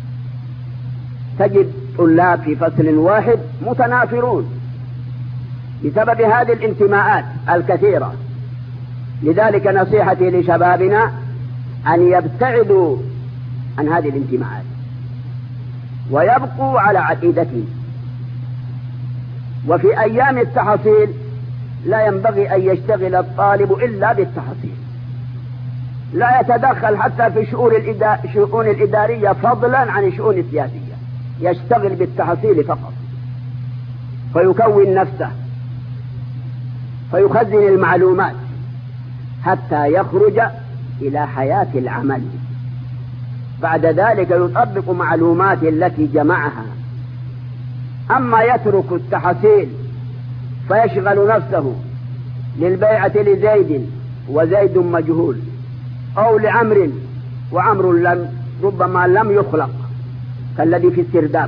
تجد طلاب في فصل واحد متنافرون بسبب هذه الانتماءات الكثيرة. لذلك نصيحتي لشبابنا أن يبتعدوا عن هذه الانتماءات ويبقوا على عقيدتهم. وفي أيام التحصيل لا ينبغي أن يشتغل الطالب إلا بالتحصيل، لا يتدخل حتى في الشؤون الإدارية فضلا عن الشؤون السياسية، يشتغل بالتحصيل فقط، فيكون نفسه، فيخزن المعلومات حتى يخرج إلى حياة العمل. بعد ذلك يطبق معلومات التي جمعها. أما يترك التحصيل فيشغل نفسه للبيعة لزيد وزيد مجهول، أو لعمر وعمر ربما لم يخلق كالذي في السرداب.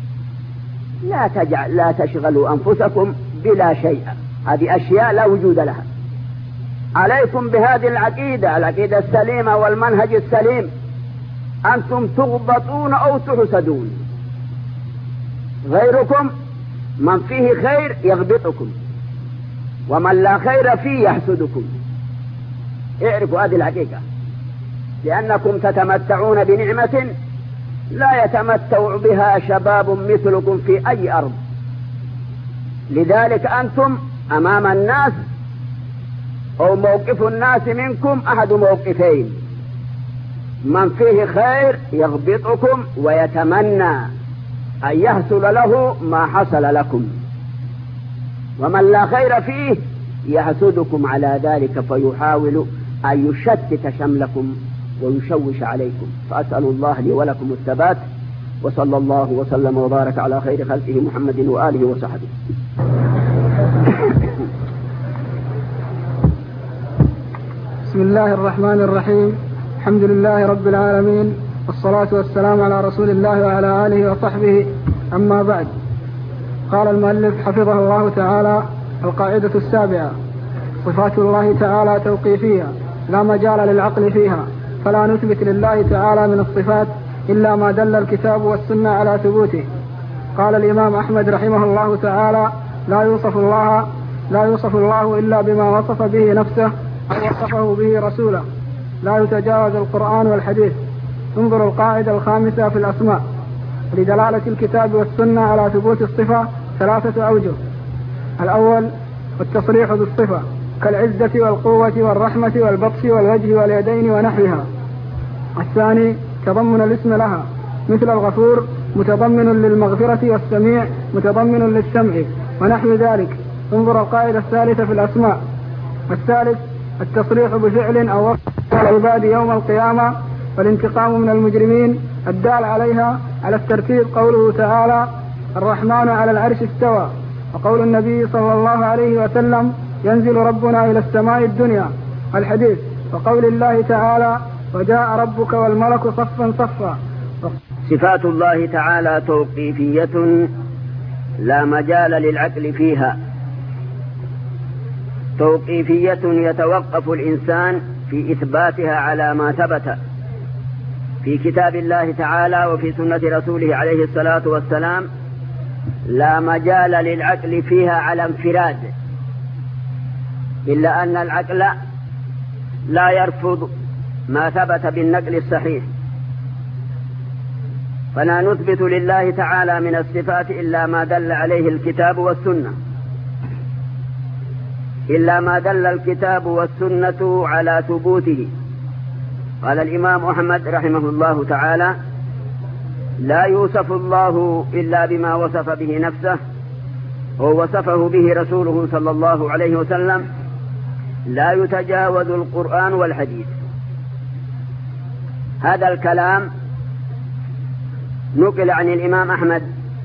لا تشغلوا أنفسكم بلا شيء، هذه أشياء لا وجود لها. عليكم بهذه العقيدة السليمة والمنهج السليم. أنتم تغبطون أو تحسدون، غيركم من فيه خير يغبطكم، ومن لا خير فيه يحسدكم. اعرفوا هذه الحقيقة، لأنكم تتمتعون بنعمة لا يتمتع بها شباب مثلكم في أي أرض. لذلك أنتم أمام الناس أو موقف الناس منكم أحد موقفين: من فيه خير يغبطكم ويتمنى أن يحصل له ما حصل لكم، ومن لا خير فيه يحسدكم على ذلك فيحاول أن يشتت شملكم ويشوش عليكم. فأسأل الله لي ولكم الثبات، وصلى الله وسلم وبارك على خير خلقه محمد وآله وصحبه. بسم الله الرحمن الرحيم. الحمد لله رب العالمين، والصلاة والسلام على رسول الله وعلى آله وصحبه. أما بعد، قال المؤلف حفظه الله تعالى: القاعدة السابعة: صفات الله تعالى توقيفية لا مجال للعقل فيها، فلا نثبت لله تعالى من الصفات إلا ما دل الكتاب والسنة على ثبوته. قال الإمام أحمد رحمه الله تعالى: لا يوصف الله إلا بما وصف به نفسه أو وصفه به رسوله، لا يتجاوز القرآن والحديث. انظر القاعدة الخامسة في الأسماء: لدلالة الكتاب والسنة على ثبوت الصفة 3 أوجه. الأول التصريح بالصفة كالعزة والقوة والرحمة والبطش والوجه واليدين ونحوها. الثاني تضمن الاسم لها، مثل الغفور متضمن للمغفرة، والسميع متضمن للسمع ونحو ذلك. انظر القاعدة الثالثة في الأسماء. الثالث التصريح بفعل أو وصف العباد يوم القيامة والانتقام من المجرمين الدال عليها على الترتيب، قوله تعالى: الرحمن على العرش استوى، وقول النبي صلى الله عليه وسلم: ينزل ربنا إلى السماء الدنيا، الحديث، وقول الله تعالى: وجاء ربك والملك صفا صفا. صفات الله تعالى توقيفية لا مجال للعقل فيها، توقيفية يتوقف الإنسان في إثباتها على ما ثبت في كتاب الله تعالى وفي سنة رسوله عليه الصلاة والسلام، لا مجال للعقل فيها على انفراد، إلا أن العقل لا يرفض ما ثبت بالنقل الصحيح، فلا نثبت لله تعالى من الصفات إلا ما دل عليه الكتاب والسنة، إلا ما دل الكتاب والسنة على ثبوته. قال الإمام أحمد رحمه الله تعالى: لا يوصف الله إلا بما وصف به نفسه ووصفه به رسوله صلى الله عليه وسلم، لا يتجاوز القرآن والحديث. هذا الكلام نقل عن الإمام أحمد،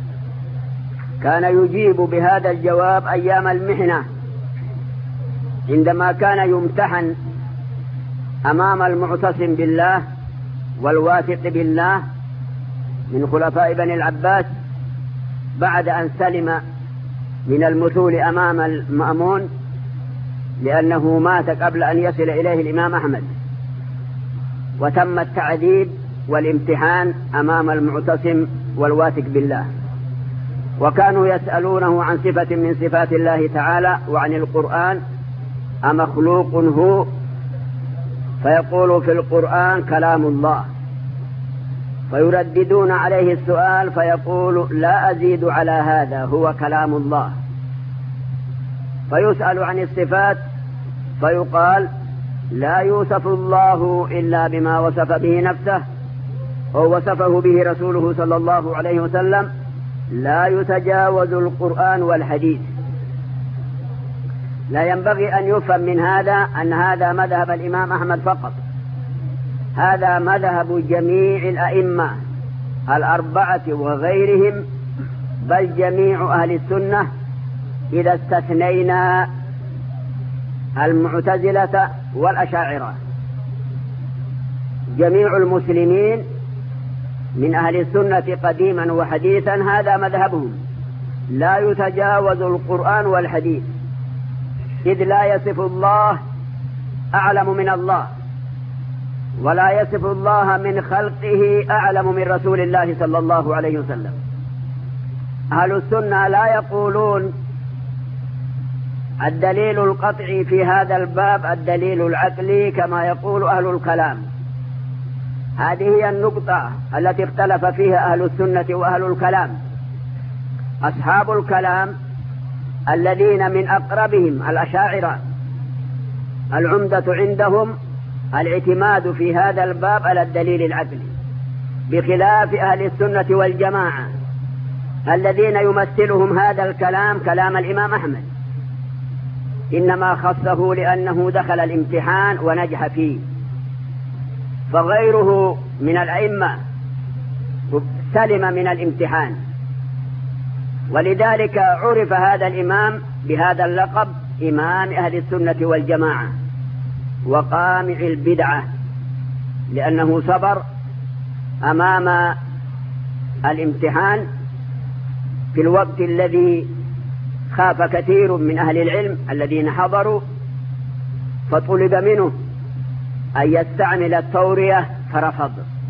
كان يجيب بهذا الجواب أيام المحنة عندما كان يمتحن أمام المعتصم بالله والواثق بالله من خلفاء بني العباس، بعد أن سلم من المثول أمام المأمون، لأنه مات قبل أن يصل إليه الإمام أحمد، وتم التعذيب والامتحان أمام المعتصم والواثق بالله، وكانوا يسألونه عن صفة من صفات الله تعالى وعن القرآن: أمخلوق هو؟ فيقول: في القرآن كلام الله. فيرددون عليه السؤال فيقول: لا أزيد على هذا، هو كلام الله. فيسأل عن الصفات فيقال: لا يوصف الله إلا بما وصف به نفسه ووصفه به رسوله صلى الله عليه وسلم، لا يتجاوز القرآن والحديث. لا ينبغي أن يفهم من هذا أن هذا مذهب الإمام أحمد فقط، هذا مذهب جميع الأئمة الأربعة وغيرهم، بل جميع أهل السنة إذا استثنينا المعتزلة والأشاعرة. جميع المسلمين من أهل السنة قديما وحديثا هذا مذهبهم، لا يتجاوز القرآن والحديث، إذ لا يصف الله أعلم من الله، ولا يصف الله من خلقه أعلم من رسول الله صلى الله عليه وسلم. أهل السنة لا يقولون الدليل القطعي في هذا الباب الدليل العقلي كما يقول أهل الكلام. هذه هي النقطة التي اختلف فيها أهل السنة وأهل الكلام. أصحاب الكلام الذين من أقربهم الأشاعرة، العمدة عندهم الاعتماد في هذا الباب على الدليل العقلي، بخلاف أهل السنة والجماعة الذين يمثلهم هذا الكلام كلام الإمام أحمد، إنما خصه لأنه دخل الامتحان ونجح فيه، فغيره من الأئمة سلم من الامتحان. ولذلك عرف هذا الإمام بهذا اللقب: إمام أهل السنة والجماعة وقامع البدعة، لأنه صبر أمام الامتحان في الوقت الذي خاف كثير من أهل العلم الذين حضروا، فطلب منه أن يستعمل التورية فرفض،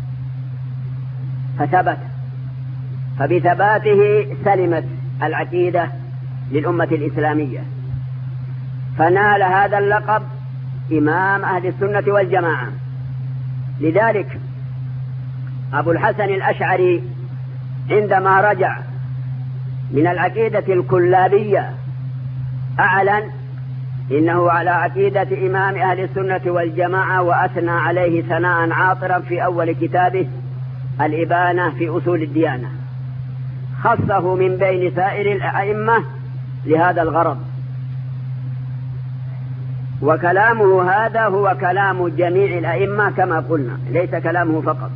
فثبت، فبثباته سلمت العقيدة للأمة الإسلامية، فنال هذا اللقب إمام أهل السنة والجماعة. لذلك أبو الحسن الأشعري عندما رجع من العقيدة الكلابية أعلن إنه على عقيدة إمام أهل السنة والجماعة، وأثنى عليه ثناء عاطرا في أول كتابه الإبانة في أصول الديانة، خصه من بين سائر الأئمة لهذا الغرض. وكلامه هذا هو كلام جميع الأئمة كما قلنا، ليس كلامه فقط.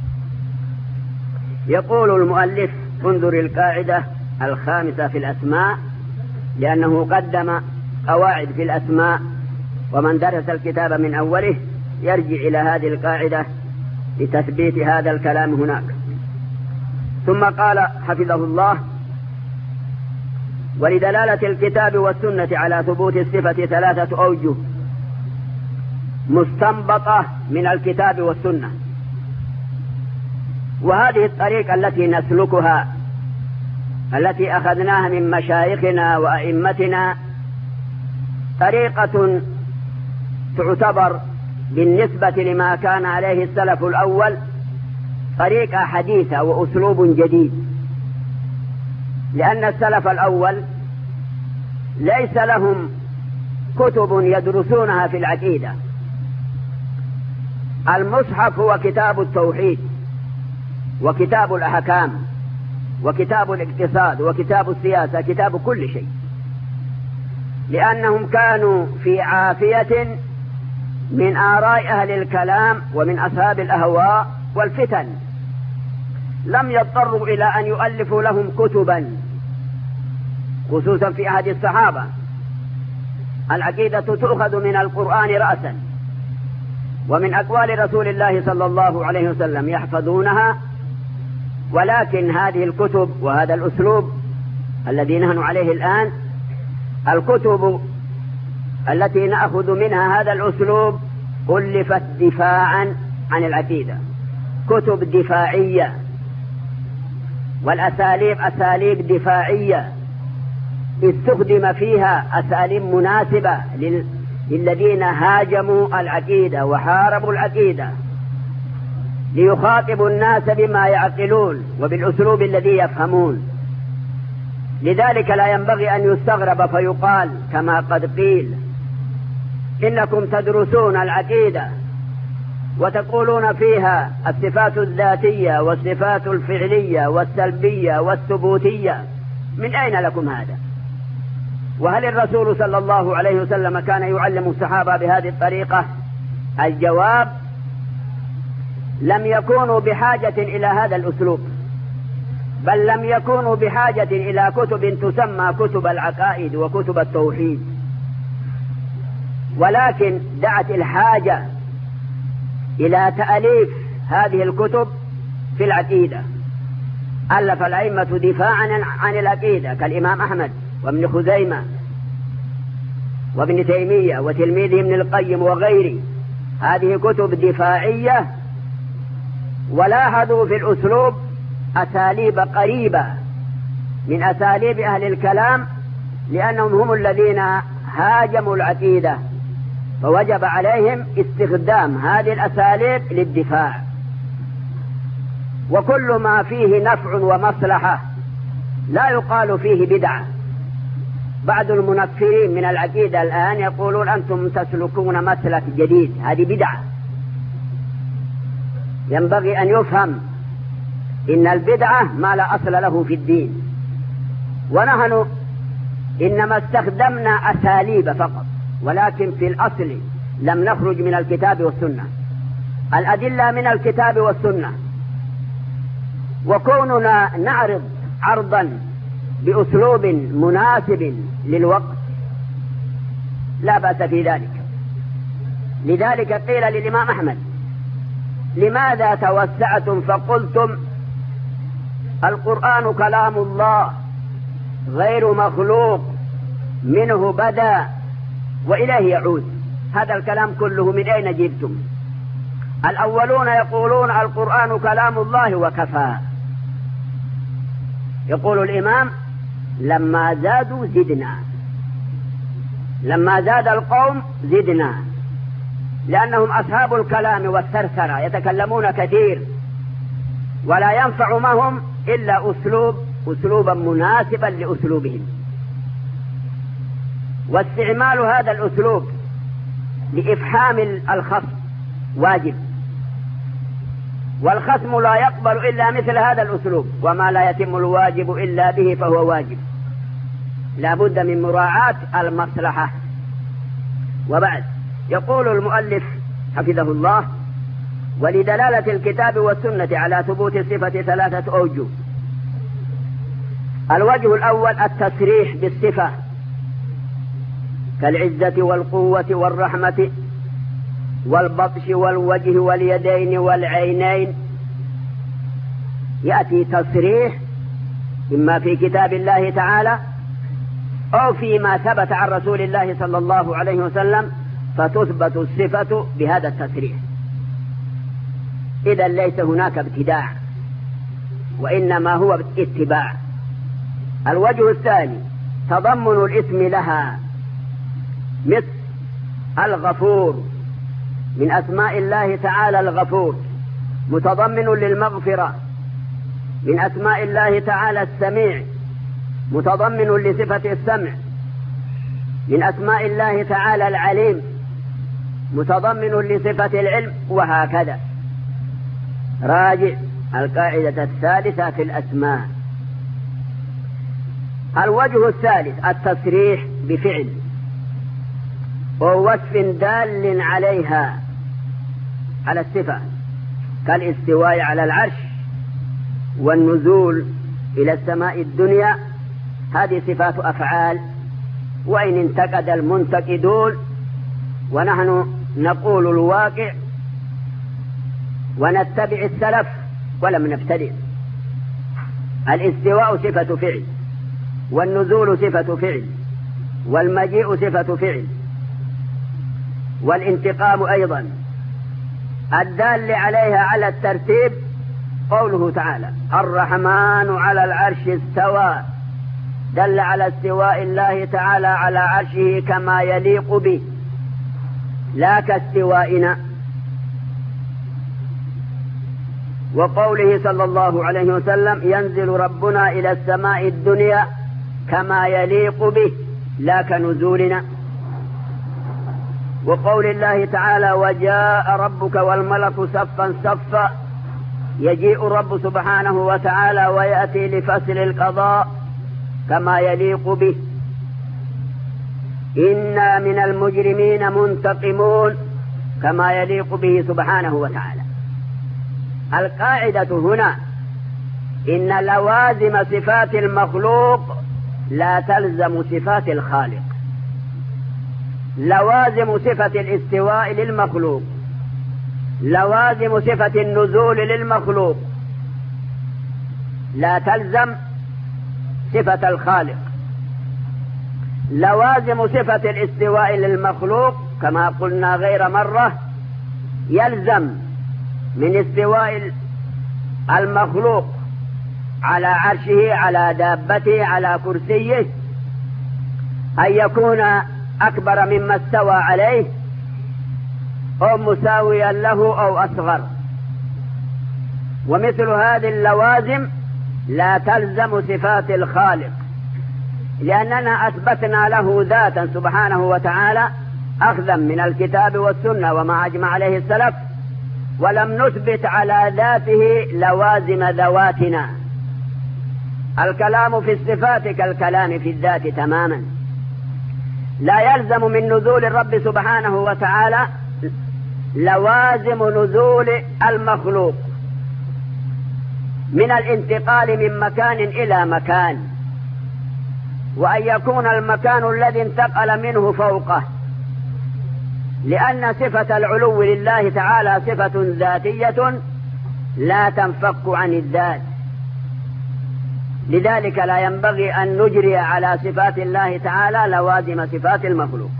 يقول المؤلف: انظر القاعدة الخامسة في الأسماء، لأنه قدم قواعد في الأسماء، ومن درس الكتاب من أوله يرجع إلى هذه القاعدة لتثبيت هذا الكلام هناك. ثم قال حفظه الله: ولدلالة الكتاب والسنة على ثبوت الصفة 3 أوجه مستنبطة من الكتاب والسنة. وهذه الطريقة التي نسلكها التي أخذناها من مشايخنا وأئمتنا طريقة تعتبر بالنسبة لما كان عليه السلف الأول طريقة حديثة وأسلوب جديد، لأن السلف الأول ليس لهم كتب يدرسونها في العقيدة. المصحف هو كتاب التوحيد وكتاب الأحكام وكتاب الاقتصاد وكتاب السياسة، كتاب كل شيء، لأنهم كانوا في عافية من آراء أهل الكلام ومن أصحاب الأهواء والفتن، لم يضطروا إلى أن يؤلفوا لهم كتبا، خصوصا في عهد الصحابة العقيدة تؤخذ من القرآن رأسا ومن أقوال رسول الله صلى الله عليه وسلم يحفظونها. ولكن هذه الكتب وهذا الأسلوب الذي نحن عليه الآن، الكتب التي نأخذ منها هذا الأسلوب ألفت دفاعا عن العقيدة، كتب دفاعية، والأساليب أساليب دفاعية استخدم فيها أساليب مناسبة للذين هاجموا العقيدة وحاربوا العقيدة، ليخاطبوا الناس بما يعقلون وبالأسلوب الذي يفهمون. لذلك لا ينبغي أن يستغرب فيقال كما قد قيل إنكم تدرسون العقيدة وتقولون فيها الصفات الذاتية والصفات الفعلية والسلبية والثبوتية، من أين لكم هذا؟ وهل الرسول صلى الله عليه وسلم كان يعلم الصحابة بهذه الطريقة؟ الجواب: لم يكونوا بحاجة إلى هذا الأسلوب، بل لم يكونوا بحاجة إلى كتب تسمى كتب العقائد وكتب التوحيد، ولكن دعت الحاجة إلى تأليف هذه الكتب في العقيدة. ألف الأئمة دفاعا عن العقيدة كالإمام أحمد وابن خزيمة وابن تيمية وتلميذه ابن القيم وغيره، هذه كتب دفاعية، ولاحظوا في الأسلوب أساليب قريبة من أساليب أهل الكلام، لأنهم هم الذين هاجموا العقيدة، فوجب عليهم استخدام هذه الأساليب للدفاع. وكل ما فيه نفع ومصلحة لا يقال فيه بدعة. بعض المنفرين من العقيدة الآن يقولون أنتم تسلكون مسلك جديد، هذه بدعة. ينبغي أن يفهم إن البدعة ما لا أصل له في الدين، ونحن إنما استخدمنا أساليب فقط، ولكن في الأصل لم نخرج من الكتاب والسنة. الأدلة من الكتاب والسنة، وكوننا نعرض عرضا بأسلوب مناسب للوقت لا بأس في ذلك. لذلك قيل للإمام أحمد: لماذا توسعتم فقلتم القرآن كلام الله غير مخلوق منه بدأ وإليه يعود؟ هذا الكلام كله من أين جبتم؟ الأولون يقولون القرآن كلام الله وكفى. يقول الإمام: لما زادوا زدنا، لما زاد القوم زدنا، لأنهم أصحاب الكلام والثرثرة يتكلمون كثير، ولا ينفع معهم إلا أسلوبا مناسبا لأسلوبهم. واستعمال هذا الأسلوب لإفحام الخصم واجب، والخصم لا يقبل إلا مثل هذا الأسلوب، وما لا يتم الواجب إلا به فهو واجب. لا بد من مراعاة المصلحة. وبعد، يقول المؤلف حفظه الله: ولدلالة الكتاب والسنة على ثبوت الصفة 3 أوجه. الوجه الأول التصريح بالصفة كالعزة والقوة والرحمة والبطش والوجه واليدين والعينين، يأتي تصريح إما في كتاب الله تعالى أو فيما ثبت عن رسول الله صلى الله عليه وسلم، فتثبت الصفة بهذا التصريح. إذا ليس هناك ابتداع، وإنما هو اتباع. الوجه الثاني تضمن الاسم لها، مثل الغفور، من أسماء الله تعالى الغفور، متضمن للمغفرة. من أسماء الله تعالى السميع، متضمن لصفة السمع. من أسماء الله تعالى العليم، متضمن لصفة العلم، وهكذا. راجع القاعدة الثالثة في الأسماء. الوجه الثالث التصريح بفعل ووصف دال عليها، على الصفة، كالاستواء على العرش والنزول إلى السماء الدنيا. هذه صفات أفعال، وإن انتقد المنتقدون ونحن نقول الواقع ونتبع السلف ولم نبتدئ. الاستواء صفة فعل، والنزول صفة فعل، والمجيء صفة فعل، والانتقام أيضا. الدال عليها على الترتيب قوله تعالى: الرحمن على العرش استوى، دل على استواء الله تعالى على عرشه كما يليق به، لا كاستوائنا. وقوله صلى الله عليه وسلم: ينزل ربنا إلى السماء الدنيا كما يليق به، لا كنزولنا. وقول الله تعالى: وجاء ربك والملك صفا صفا، يجيء الرب سبحانه وتعالى ويأتي لفصل القضاء كما يليق به. إنا من المجرمين منتقمون، كما يليق به سبحانه وتعالى. القاعدة هنا إن لوازم صفات المخلوق لا تلزم صفات الخالق. لوازم صفة الاستواء للمخلوق، لوازم صفة النزول للمخلوق، لا تلزم صفة الخالق. لوازم صفة الاستواء للمخلوق كما قلنا غير مرة، يلزم من استواء المخلوق على عرشه، على دابته، على كرسيه، أن يكون أكبر مما استوى عليه، أو مساويا له أو أصغر. ومثل هذه اللوازم لا تلزم صفات الخالق، لأننا أثبتنا له ذاتا سبحانه وتعالى أخذا من الكتاب والسنة وما أجمع عليه السلف، ولم نثبت على ذاته لوازم ذواتنا. الكلام في الصفات كالكلام في الذات تماما. لا يلزم من نزول الرب سبحانه وتعالى لوازم نزول المخلوق من الانتقال من مكان إلى مكان، وأن يكون المكان الذي انتقل منه فوقه، لأن صفة العلو لله تعالى صفة ذاتية لا تنفك عن الذات. لذلك لا ينبغي أن نجري على صفات الله تعالى لوازم صفات المخلوق.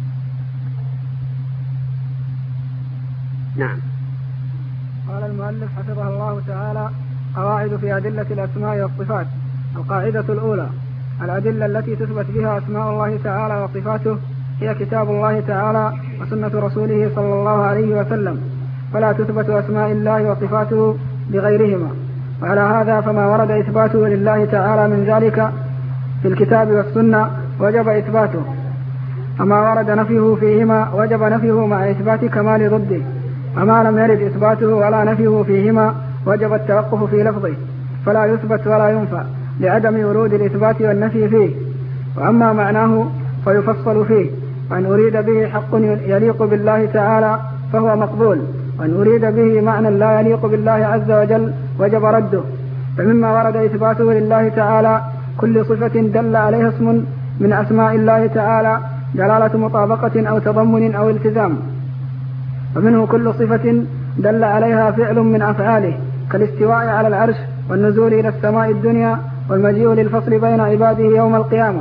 نعم. قال المؤلف حفظه الله تعالى: قواعد في أدلة الأسماء والصفات. القاعدة الأولى: الأدلة التي تثبت بها أسماء الله تعالى وصفاته هي كتاب الله تعالى وسنة رسوله صلى الله عليه وسلم، فلا تثبت أسماء الله وصفاته بغيرهما. وعلى هذا فما ورد إثباته لله تعالى من ذلك في الكتاب والسنة وجب إثباته، وما ورد نفيه فيهما وجب نفيه مع إثبات كمال ضده، وما لم يرد إثباته ولا نفيه فيهما وجب التوقف في لفظه، فلا يثبت ولا ينفع لعدم ورود الإثبات والنفي فيه. وأما معناه فيفصل فيه، وأن أريد به حق يليق بالله تعالى فهو مقبول، وأن أريد به معنى لا يليق بالله عز وجل وجب رده. فمما ورد إثباته لله تعالى كل صفة دل عليها اسم من أسماء الله تعالى دلالة مطابقة أو تضمن أو التزام، ومنه كل صفة دل عليها فعل من أفعاله كالاستواء على العرش والنزول إلى السماء الدنيا والمجيء للفصل بين عباده يوم القيامة.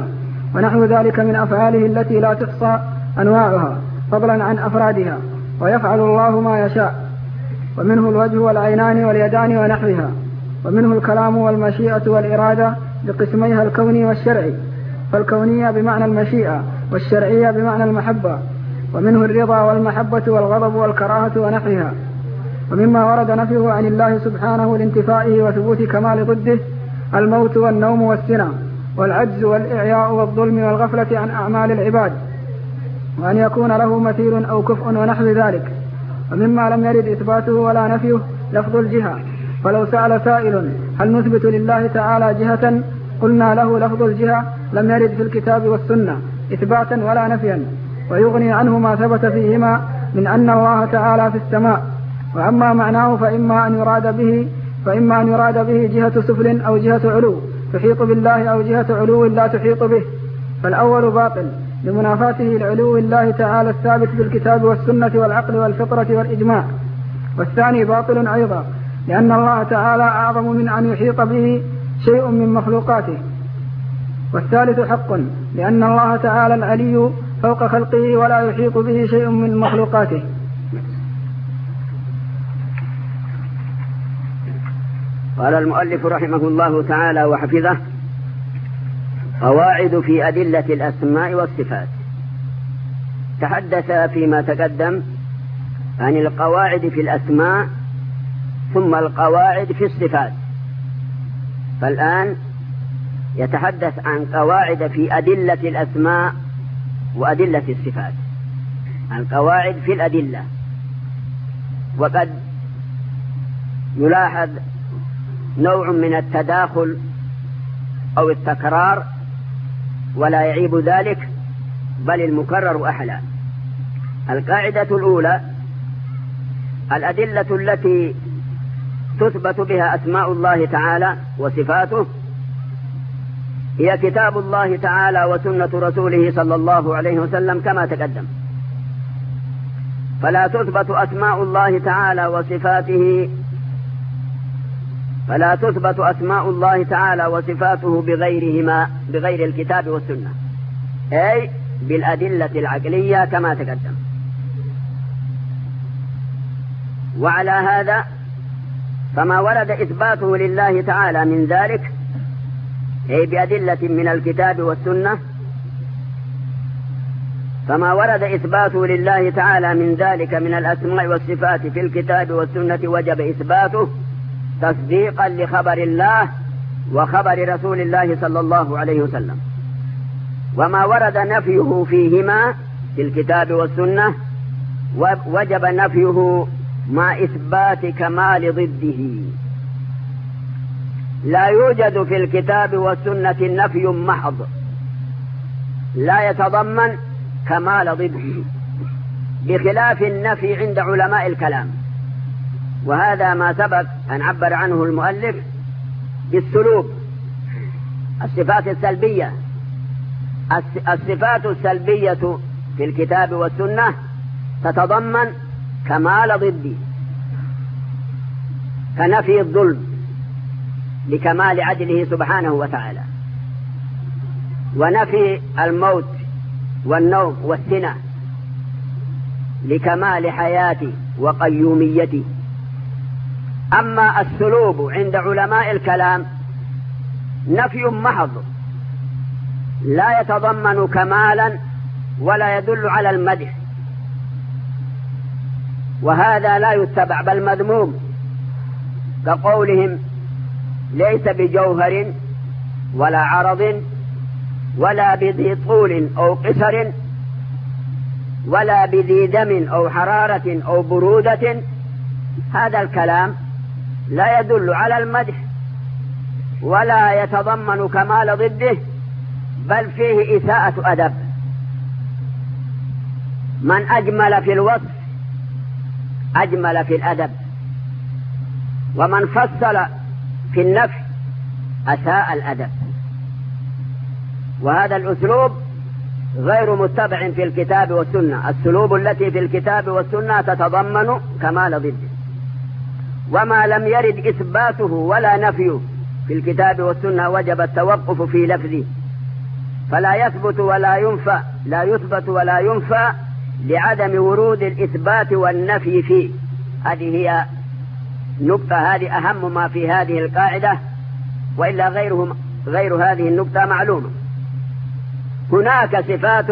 ونحو ذلك من أفعاله التي لا تحصى أنواعها فضلا عن أفرادها، ويفعل الله ما يشاء. ومنه الوجه والعينان واليدان ونحوها. ومنه الكلام والمشيئة والإرادة بقسميها الكوني والشرعي، فالكونية بمعنى المشيئة والشرعية بمعنى المحبة. ومنه الرضا والمحبة والغضب والكراهة ونحوها. ومما ورد نفيه عن الله سبحانه لانتفائه وثبوت كمال ضده الموت والنوم والسنة والعجز والإعياء والظلم والغفلة عن أعمال العباد، وأن يكون له مثيل أو كفء ونحو ذلك. ومما لم يرد إثباته ولا نفيه لفظ الجهة، فلو سأل سائل هل نثبت لله تعالى جهة قلنا له لفظ الجهة لم يرد في الكتاب والسنة إثباتا ولا نفيا، ويغني عنه ما ثبت فيهما من أن الله تعالى في السماء. وأما معناه فإما أن يراد به جهة سفل أو جهة علو تحيط بالله، أو جهة علو لا تحيط به، فالأول باطل لمنافاته لعلو الله تعالى الثابت بالكتاب والسنة والعقل والفطرة والإجماع. والثاني باطل أيضا لأن الله تعالى أعظم من أن يحيط به شيء من مخلوقاته. والثالث حق لأن الله تعالى العلي فوق خلقه ولا يحيط به شيء من مخلوقاته. قال المؤلف رحمه الله تعالى وحفظه: قواعد في أدلة الأسماء والصفات. تحدث فيما تقدم عن القواعد في الأسماء ثم القواعد في الصفات، فالآن يتحدث عن قواعد في أدلة الأسماء وأدلة الصفات، عن قواعد في الأدلة. وقد يلاحظ نوع من التداخل أو التكرار، ولا يعيب ذلك، بل المكرر أحلى. القاعدة الأولى: الأدلة التي تثبت بها أسماء الله تعالى وصفاته هي كتاب الله تعالى وسنة رسوله صلى الله عليه وسلم كما تقدم. فلا تثبت أسماء الله تعالى وصفاته بغيرهما، بغير الكتاب والسنة، أي بالأدلة العقلية كما تقدم. وعلى هذا فما ورد إثباته لله تعالى من ذلك، أي بأدلة من الكتاب والسنة، فما ورد إثباته لله تعالى من ذلك من الأسماء والصفات في الكتاب والسنة وجب إثباته تصديقا لخبر الله وخبر رسول الله صلى الله عليه وسلم. وما ورد نفيه فيهما في الكتاب والسنة وجب نفيه مع إثبات كمال ضده. لا يوجد في الكتاب والسنة نفي محض لا يتضمن كمال ضده، بخلاف النفي عند علماء الكلام، وهذا ما سبق أن عبر عنه المؤلف بالسلوب، الصفات السلبية. الصفات السلبية في الكتاب والسنة تتضمن كمال ضده، كنفي الظلم لكمال عدله سبحانه وتعالى، ونفي الموت والنوم والسنة لكمال حياته وقيوميته. أما السلوب عند علماء الكلام نفي محض لا يتضمن كمالا ولا يدل على المدح، وهذا لا يتبع بل مذموم، كقولهم ليس بجوهر ولا عرض ولا بذي طول أو قصر ولا بذي دم أو حرارة أو برودة. هذا الكلام لا يدل على المدح ولا يتضمن كمال ضده، بل فيه إساءة أدب. من أجمل في الوصف أجمل في الأدب، ومن فصل في النفي أساء الأدب. وهذا الأسلوب غير متبع في الكتاب والسنة. السلوب التي في الكتاب والسنة تتضمن كمال ضده، وما لم يرد إثباته ولا نفيه في الكتاب والسنة وجب التوقف في لفظه فلا يثبت ولا ينفى، لا يثبت ولا ينفى لعدم ورود الإثبات والنفي فيه. هذه هي نقطة، هذه أهم ما في هذه القاعدة، وإلا غير هذه النقطة معلومة. هناك صفات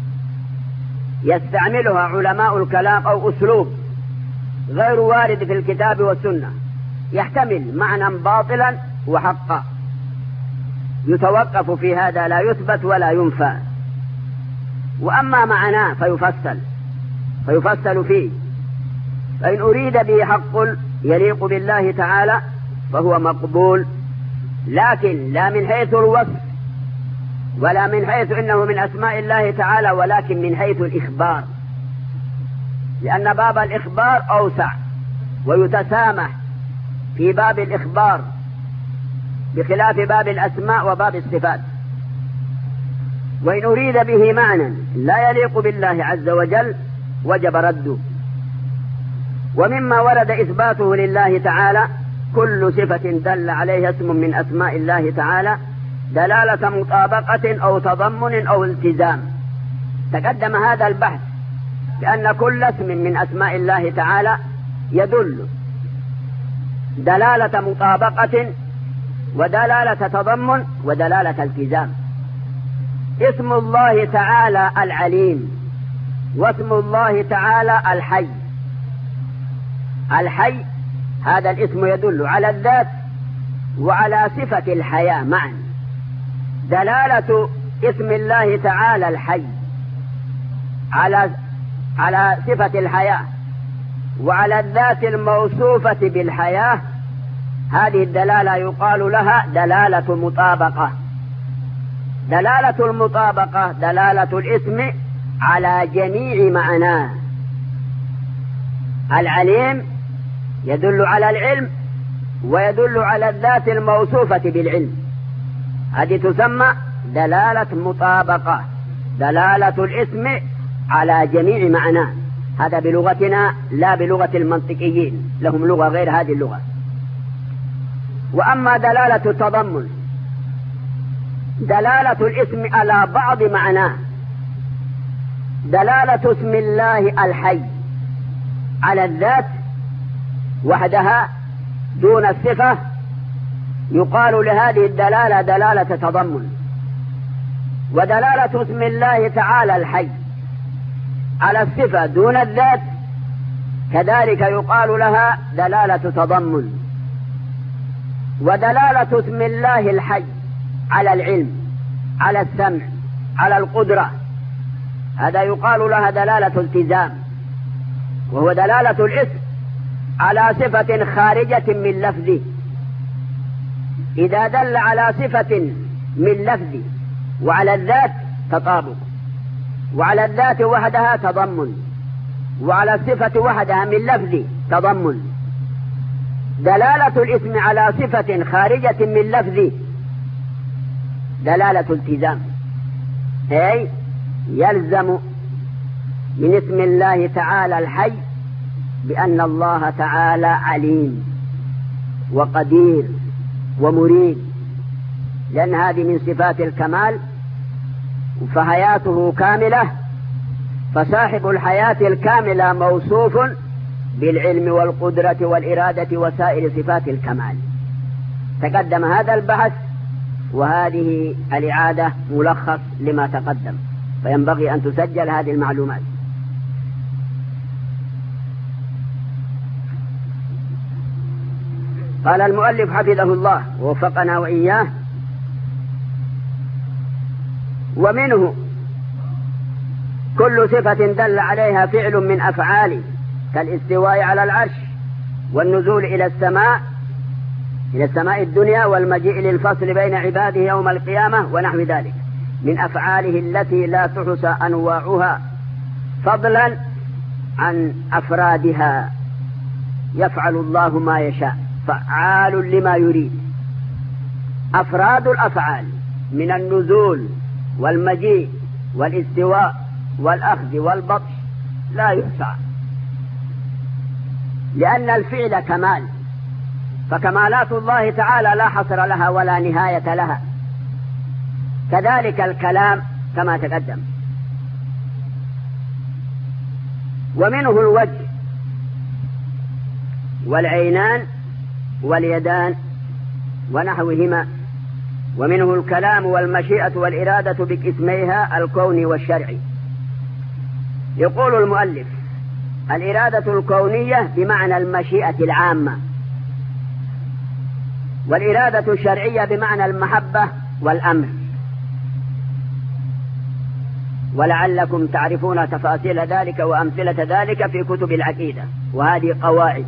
يستعملها علماء الكلام أو أسلوب غير وارد في الكتاب والسنة، يحتمل معنى باطلا وحقا، يتوقف في هذا، لا يثبت ولا ينفى. وأما معناه فيفصل فيه، فإن أريد به حق يليق بالله تعالى فهو مقبول، لكن لا من حيث الوصف ولا من حيث إنه من أسماء الله تعالى، ولكن من حيث الإخبار، لأن باب الإخبار أوسع ويتسامح في باب الإخبار بخلاف باب الأسماء وباب الصفات. وإن أريد به معنى لا يليق بالله عز وجل وجب رده. ومما ورد إثباته لله تعالى كل صفة دل عليها اسم من أسماء الله تعالى دلالة مطابقة أو تضمن أو التزام. تقدم هذا البحث بأن كل اسم من أسماء الله تعالى يدل دلالة مطابقة ودلالة تضمن ودلالة التزام. اسم الله تعالى العليم، واسم الله تعالى الحي. الحي هذا الاسم يدل على الذات وعلى صفة الحياة معا. دلالة اسم الله تعالى الحي على صفة الحياة وعلى الذات الموصوفة بالحياة، هذه الدلالة يقال لها دلالة مطابقة. دلالة المطابقة دلالة الاسم على جميع معناه. العليم يدل على العلم ويدل على الذات الموصوفة بالعلم، هذه تسمى دلالة مطابقة، دلالة الاسم على جميع معناه. هذا بلغتنا لا بلغة المنطقيين، لهم لغة غير هذه اللغة. وأما دلالة التضمن دلالة الاسم على بعض معناه. دلالة اسم الله الحي على الذات وحدها دون الصفة يقال لهذه الدلالة دلالة تضمن. ودلالة اسم الله تعالى الحي على الصفة دون الذات كذلك يقال لها دلالة تضمن. ودلالة اسم الله الحي على العلم، على السمع، على القدرة، هذا يقال لها دلالة التزام، وهو دلالة الاسم على صفة خارجة من لفظه. إذا دل على صفة من لفظه وعلى الذات تطابق، وعلى الذات وحدها تضمن، وعلى الصفة وحدها من لفظه تضمن. دلالة الاسم على صفة خارجة من لفظه دلالة التزام، أي يلزم من اسم الله تعالى الحي بأن الله تعالى عليم وقدير ومريد، لأن هذه من صفات الكمال، فحياته كاملة، فصاحب الحياة الكاملة موصوف بالعلم والقدرة والإرادة وسائر صفات الكمال. تقدم هذا البحث، وهذه الإعادة ملخص لما تقدم، فينبغي أن تسجل هذه المعلومات. قال المؤلف حفظه الله ووفقنا وإياه: ومنه كل صفة دل عليها فعل من أفعاله كالاستواء على العرش والنزول إلى السماء الدنيا والمجيء للفصل بين عباده يوم القيامة ونحو ذلك من أفعاله التي لا تحصى أنواعها فضلا عن أفرادها. يفعل الله ما يشاء فعال لما يريد. أفراد الأفعال من النزول والمجيء والاستواء والأخذ والبطش لا يحصى، لأن الفعل كمال، فكمالات الله تعالى لا حصر لها ولا نهاية لها. كذلك الكلام كما تقدم. ومنه الوجه والعينان واليدان ونحوهما. ومنه الكلام والمشيئة والإرادة بقسميها الكوني والشرعي. يقول المؤلف: الإرادة الكونية بمعنى المشيئة العامة، والإرادة الشرعية بمعنى المحبة والأمر. ولعلكم تعرفون تفاصيل ذلك وأمثلة ذلك في كتب العقيدة، وهذه قواعد.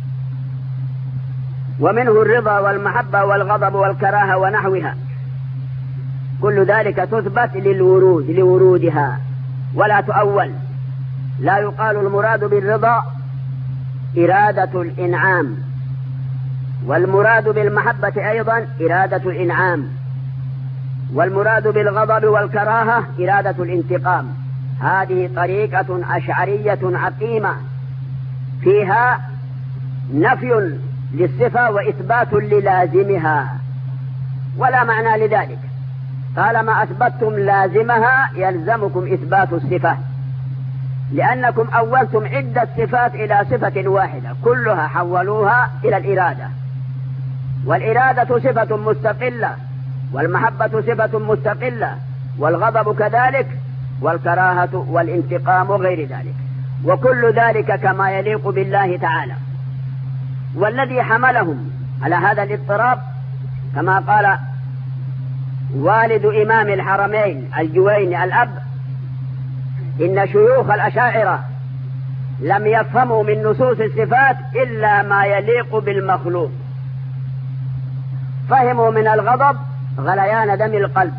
ومنه الرضا والمحبة والغضب والكراهة ونحوها، كل ذلك تثبت لورودها ولا تؤول. لا يقال المراد بالرضا إرادة الإنعام، والمراد بالمحبة أيضا إرادة الإنعام، والمراد بالغضب والكراهة إرادة الانتقام. هذه طريقة أشعرية عقيمة فيها نفي للصفة وإثبات للازمها، ولا معنى لذلك. طالما أثبتتم لازمها يلزمكم إثبات الصفة، لأنكم أولتم عدة صفات إلى صفة واحدة كلها حولوها إلى الإرادة. والإرادة صفة مستقلة، والمحبة صفة مستقلة، والغضب كذلك، والكراهة والانتقام وغير ذلك، وكل ذلك كما يليق بالله تعالى. والذي حملهم على هذا الاضطراب كما قال والد إمام الحرمين الجويني الأب: إن شيوخ الأشاعرة لم يفهموا من نصوص الصفات إلا ما يليق بالمخلوق. فهموا من الغضب غليان دم القلب،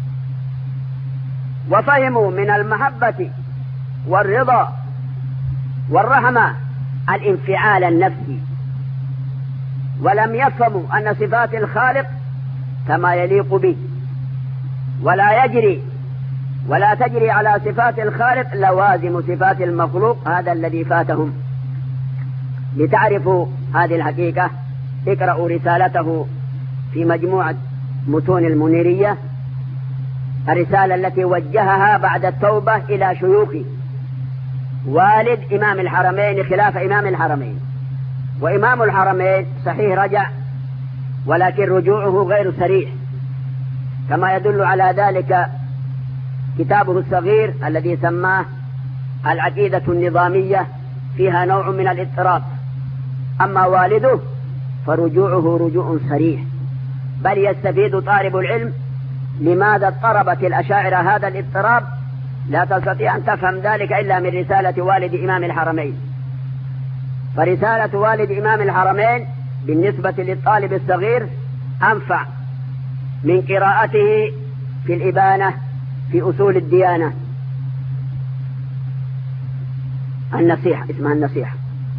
وفهموا من المحبة والرضا والرحمة الانفعال النفسي، ولم يفهموا أن صفات الخالق كما يليق به، ولا تجري على صفات الخالق لوازم صفات المخلوق. هذا الذي فاتهم. لتعرفوا هذه الحقيقة اقرأوا رسالته في مجموعة متون المنيرية، الرسالة التي وجهها بعد التوبة إلى شيوخه والد إمام الحرمين خلاف إمام الحرمين. وإمام الحرمين صحيح رجع، ولكن رجوعه غير صريح، كما يدل على ذلك كتابه الصغير الذي سماه العقيدة النظامية، فيها نوع من الاضطراب. أما والده فرجوعه رجوع صريح، بل يستفيد طالب العلم لماذا اضطربت الأشاعرة هذا الاضطراب. لا تستطيع أن تفهم ذلك إلا من رسالة والد إمام الحرمين. فرسالة والد إمام الحرمين بالنسبة للطالب الصغير أنفع من قراءته في الإبانة في أصول الديانة. النصيحة اسمها النصيحة.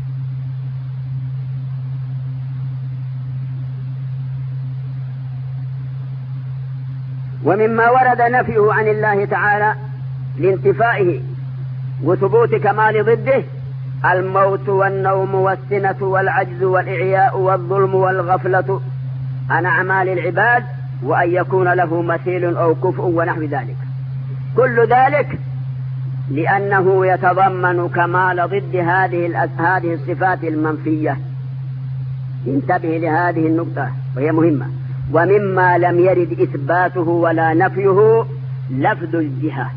ومما ورد نفيه عن الله تعالى لانتفائه وثبوت كمال ضده الموت والنوم والسنة والعجز والإعياء والظلم والغفلة عن أعمال العباد، وأن يكون له مثيل أو كفء ونحو ذلك. كل ذلك لأنه يتضمن كمال ضد هذه الصفات المنفية. انتبه لهذه النقطة وهي مهمة. ومما لم يرد إثباته ولا نفيه لفظ الجهة.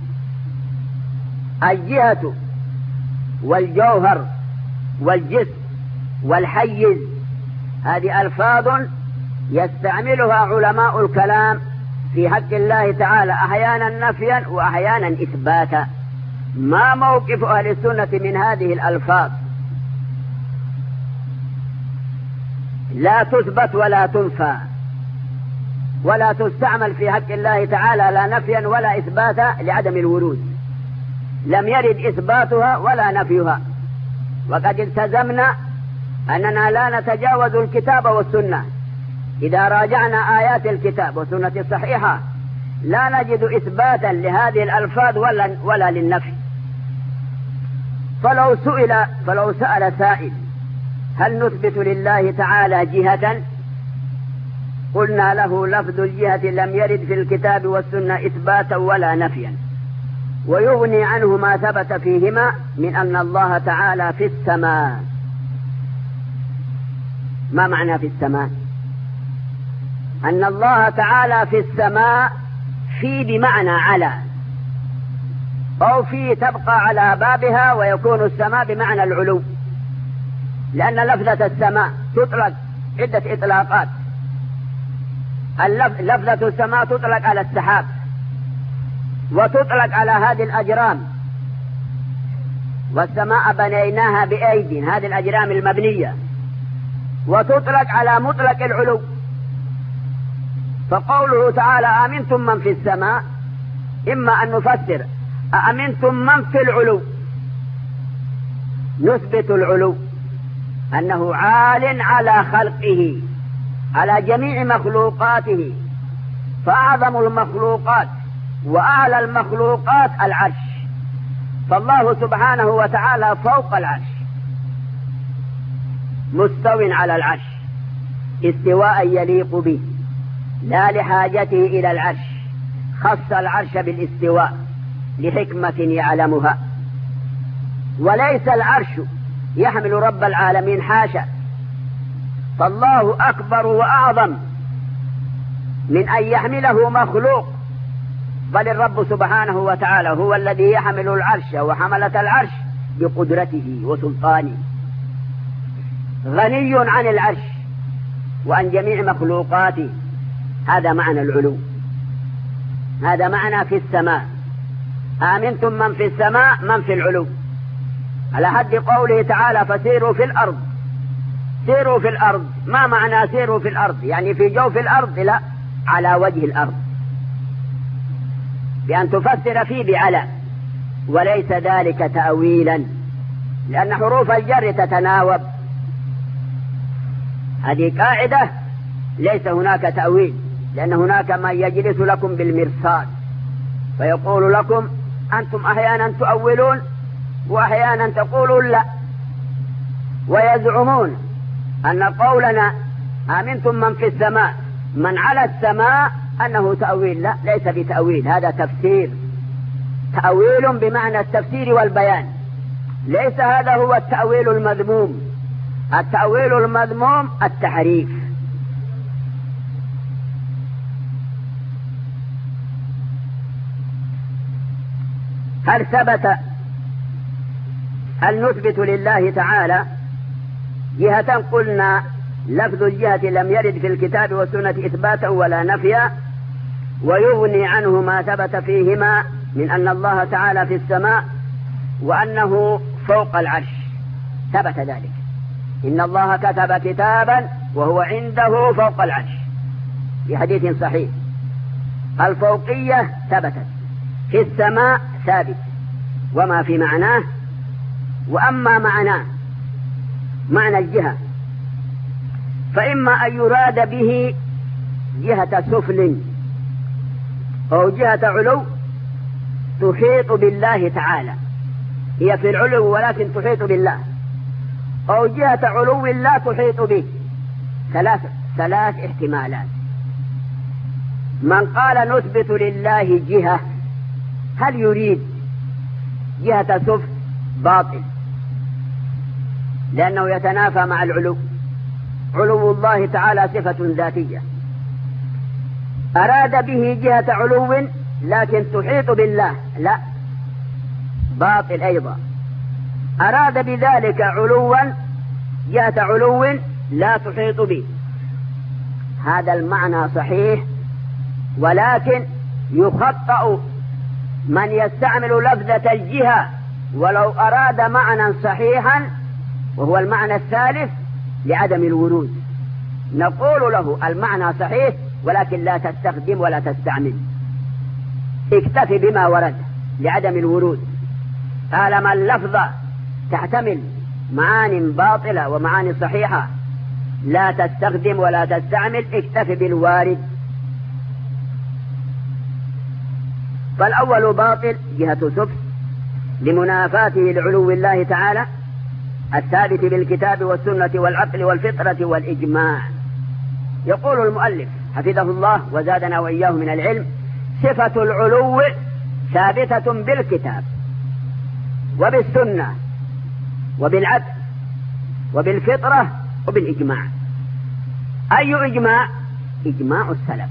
الجهة والجوهر والجسم والحيز هذه ألفاظ يستعملها علماء الكلام في حق الله تعالى أحيانا نفيا وأحيانا إثباتا. ما موقف أهل السنة من هذه الألفاظ؟ لا تثبت ولا تنفى ولا تستعمل في حق الله تعالى لا نفيا ولا إثباتا لعدم الورود. لم يرد إثباتها ولا نفيها، وقد التزمنا أننا لا نتجاوز الكتاب والسنة. إذا راجعنا آيات الكتاب والسنة الصحيحة لا نجد إثباتا لهذه الألفاظ ولا للنفي. فلو سأل سائل هل نثبت لله تعالى جهة قلنا له لفظ الجهة لم يرد في الكتاب والسنة إثباتا ولا نفيا، ويغني عنه ما ثبت فيهما من أن الله تعالى في السماء. ما معنى في السماء؟ أن الله تعالى في السماء، في بمعنى على، أو في تبقى على بابها، ويكون السماء بمعنى العلو، لأن لفظة السماء تطلق عدة إطلاقات. لفظة السماء تطلق على السحاب، وتطلق على هذه الأجرام، والسماء بنيناها بأيد، هذه الأجرام المبنية، وتطلق على مطلق العلو. فقوله تعالى آمنتم من في السماء، إما أن نفسر أأمنتم من في العلو، نثبت العلو أنه عال على خلقه، على جميع مخلوقاته، فأعظم المخلوقات وأعلى المخلوقات العرش، فالله سبحانه وتعالى فوق العرش مستو على العرش استواء يليق به، لا لحاجته إلى العرش، خص العرش بالاستواء لحكمة يعلمها. وليس العرش يحمل رب العالمين، حاشا، فالله أكبر وأعظم من أن يحمله مخلوق، بل الرب سبحانه وتعالى هو الذي يحمل العرش وحملة العرش بقدرته وسلطانه، غني عن العرش وعن جميع مخلوقاته. هذا معنى العلو، هذا معنى في السماء. آمنتم من في السماء، من في العلو، على حد قوله تعالى فسيروا في الأرض. سيروا في الأرض، ما معنى سيروا في الأرض؟ يعني في جوف الأرض؟ لا، على وجه الأرض، بأن تفسر فيه بعلى، وليس ذلك تأويلا، لأن حروف الجر تتناوب. هذه قاعدة، ليس هناك تأويل، لأن هناك من يجلس لكم بالمرصاد فيقول لكم أنتم أحيانا تؤولون وأحيانا تقولون لا، ويزعمون أن قولنا آمنتم من في السماء، من على السماء، أنه تأويل. لا، ليس بتأويل، هذا تفسير، تأويل بمعنى التفسير والبيان، ليس هذا هو التأويل المذموم. التأويل المذموم التحريف. هل ثبت أن نثبت لله تعالى جهة؟ قلنا لفظ الجهة لم يرد في الكتاب والسنة إثباتا ولا نفيا، ويغني عنه ما ثبت فيهما من أن الله تعالى في السماء وأنه فوق العرش، ثبت ذلك. إن الله كتب كتابا وهو عنده فوق العرش، في حديث صحيح. الفوقية ثبتت، في السماء ثابت، وما في معناه. وأما معنى الجهة، فإما أن يراد به جهة سفل أو جهة علو تحيط بالله تعالى، هي في العلو ولكن تحيط بالله، أو جهة علو لا تحيط به. ثلاث احتمالات. من قال نثبت لله جهة، هل يريد جهة سفل؟ باطل، لأنه يتنافى مع العلو. علو الله تعالى صفة ذاتية. أراد به جهة علو لكن تحيط بالله، لا، باطل أيضا. أراد بذلك علوا، جهة علو لا تحيط به، هذا المعنى صحيح، ولكن يخطأ من يستعمل لفظة الجهة ولو أراد معنى صحيحا، وهو المعنى الثالث لعدم الورود. نقول له المعنى صحيح ولكن لا تستخدم ولا تستعمل، اكتفي بما ورد لعدم الورود. طالما اللفظة تحتمل معان باطلة ومعاني صحيحة، لا تستخدم ولا تستعمل، اكتفي بالوارد. فالأول باطل جهة سفل لمنافاته لعلو الله تعالى الثابت بالكتاب والسنة والعقل والفطرة والإجماع. يقول المؤلف حفظه الله وزادنا وإياه من العلم: صفة العلو ثابتة بالكتاب وبالسنة وبالعدل وبالفطرة وبالإجماع. أي إجماع؟ إجماع السلف.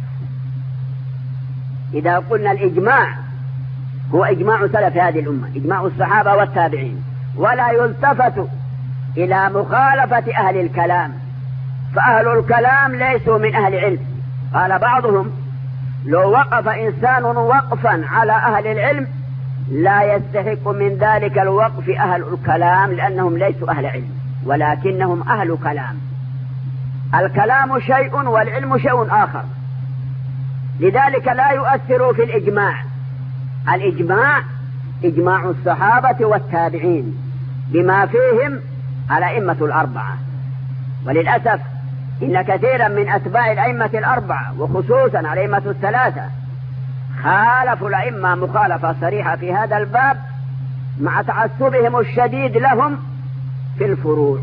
إذا قلنا الإجماع هو إجماع سلف هذه الأمة، إجماع الصحابة والتابعين، ولا يلتفت إلى مخالفة أهل الكلام، فأهل الكلام ليسوا من أهل علم. قال بعضهم: لو وقف إنسان وقفا على أهل العلم لا يستحق من ذلك الوقف أهل الكلام، لأنهم ليسوا أهل علم ولكنهم أهل كلام. الكلام شيء والعلم شيء آخر، لذلك لا يؤثر في الإجماع. الإجماع إجماع الصحابة والتابعين بما فيهم الأئمة الأربعة. وللأسف إن كثيرا من أتباع الأئمة الأربعة وخصوصا الأئمة الثلاثة خالفوا الأئمة مخالفة صريحة في هذا الباب، مع تعصبهم الشديد لهم في الفروع.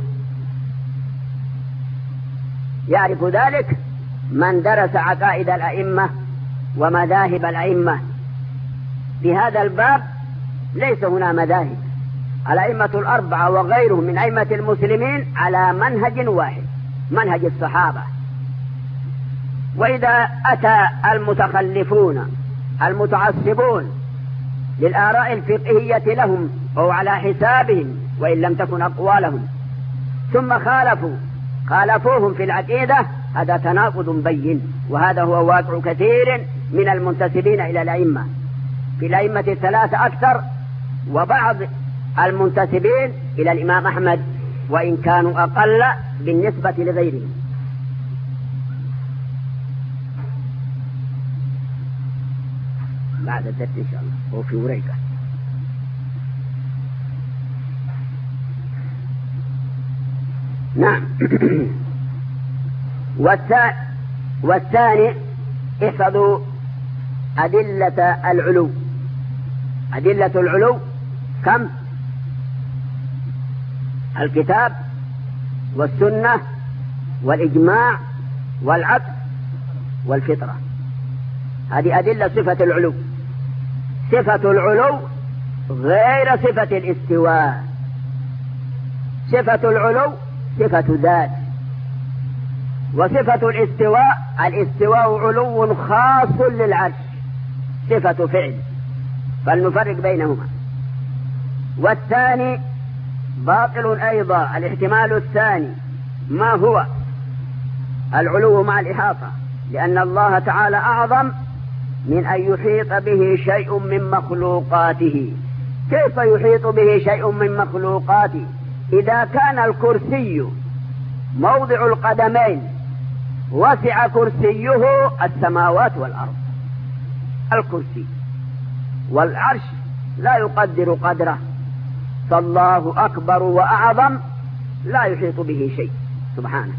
يعرف ذلك من درس عقائد الأئمة ومذاهب الأئمة. في هذا الباب ليس هنا مذاهب، الأئمة الأربعة وغيرهم من أئمة المسلمين على منهج واحد، منهج الصحابة. وإذا أتى المتخلفون المتعصبون للآراء الفقهية لهم أو على حسابهم وإن لم تكن أقوالهم ثم خالفوهم في العقيدة، هذا تناقض بين، وهذا هو واقع كثير من المنتسبين إلى الأئمة، في الأئمة الثلاثة أكثر، وبعض المنتسبين إلى الإمام أحمد وإن كانوا أقل بالنسبة لغيرهم. بعد الدرس إن شاء الله هو في وريقة. نعم. والثاني احفظوا أدلة العلو. أدلة العلو كم؟ الكتاب والسنة والإجماع والعقل والفطرة، هذه أدلة صفة العلو. صفة العلو غير صفة الاستواء. صفة العلو صفة ذات، وصفة الاستواء علو خاص للعرش، صفة فعل، فلنفرق بينهما. والثاني باطل أيضا. الاحتمال الثاني ما هو؟ العلو مع الإحاطة، لأن الله تعالى أعظم من أن يحيط به شيء من مخلوقاته. كيف يحيط به شيء من مخلوقاته؟ إذا كان الكرسي موضع القدمين وسع كرسيه السماوات والأرض، الكرسي والعرش لا يقدر قدره، فالله أكبر وأعظم لا يحيط به شيء سبحانه.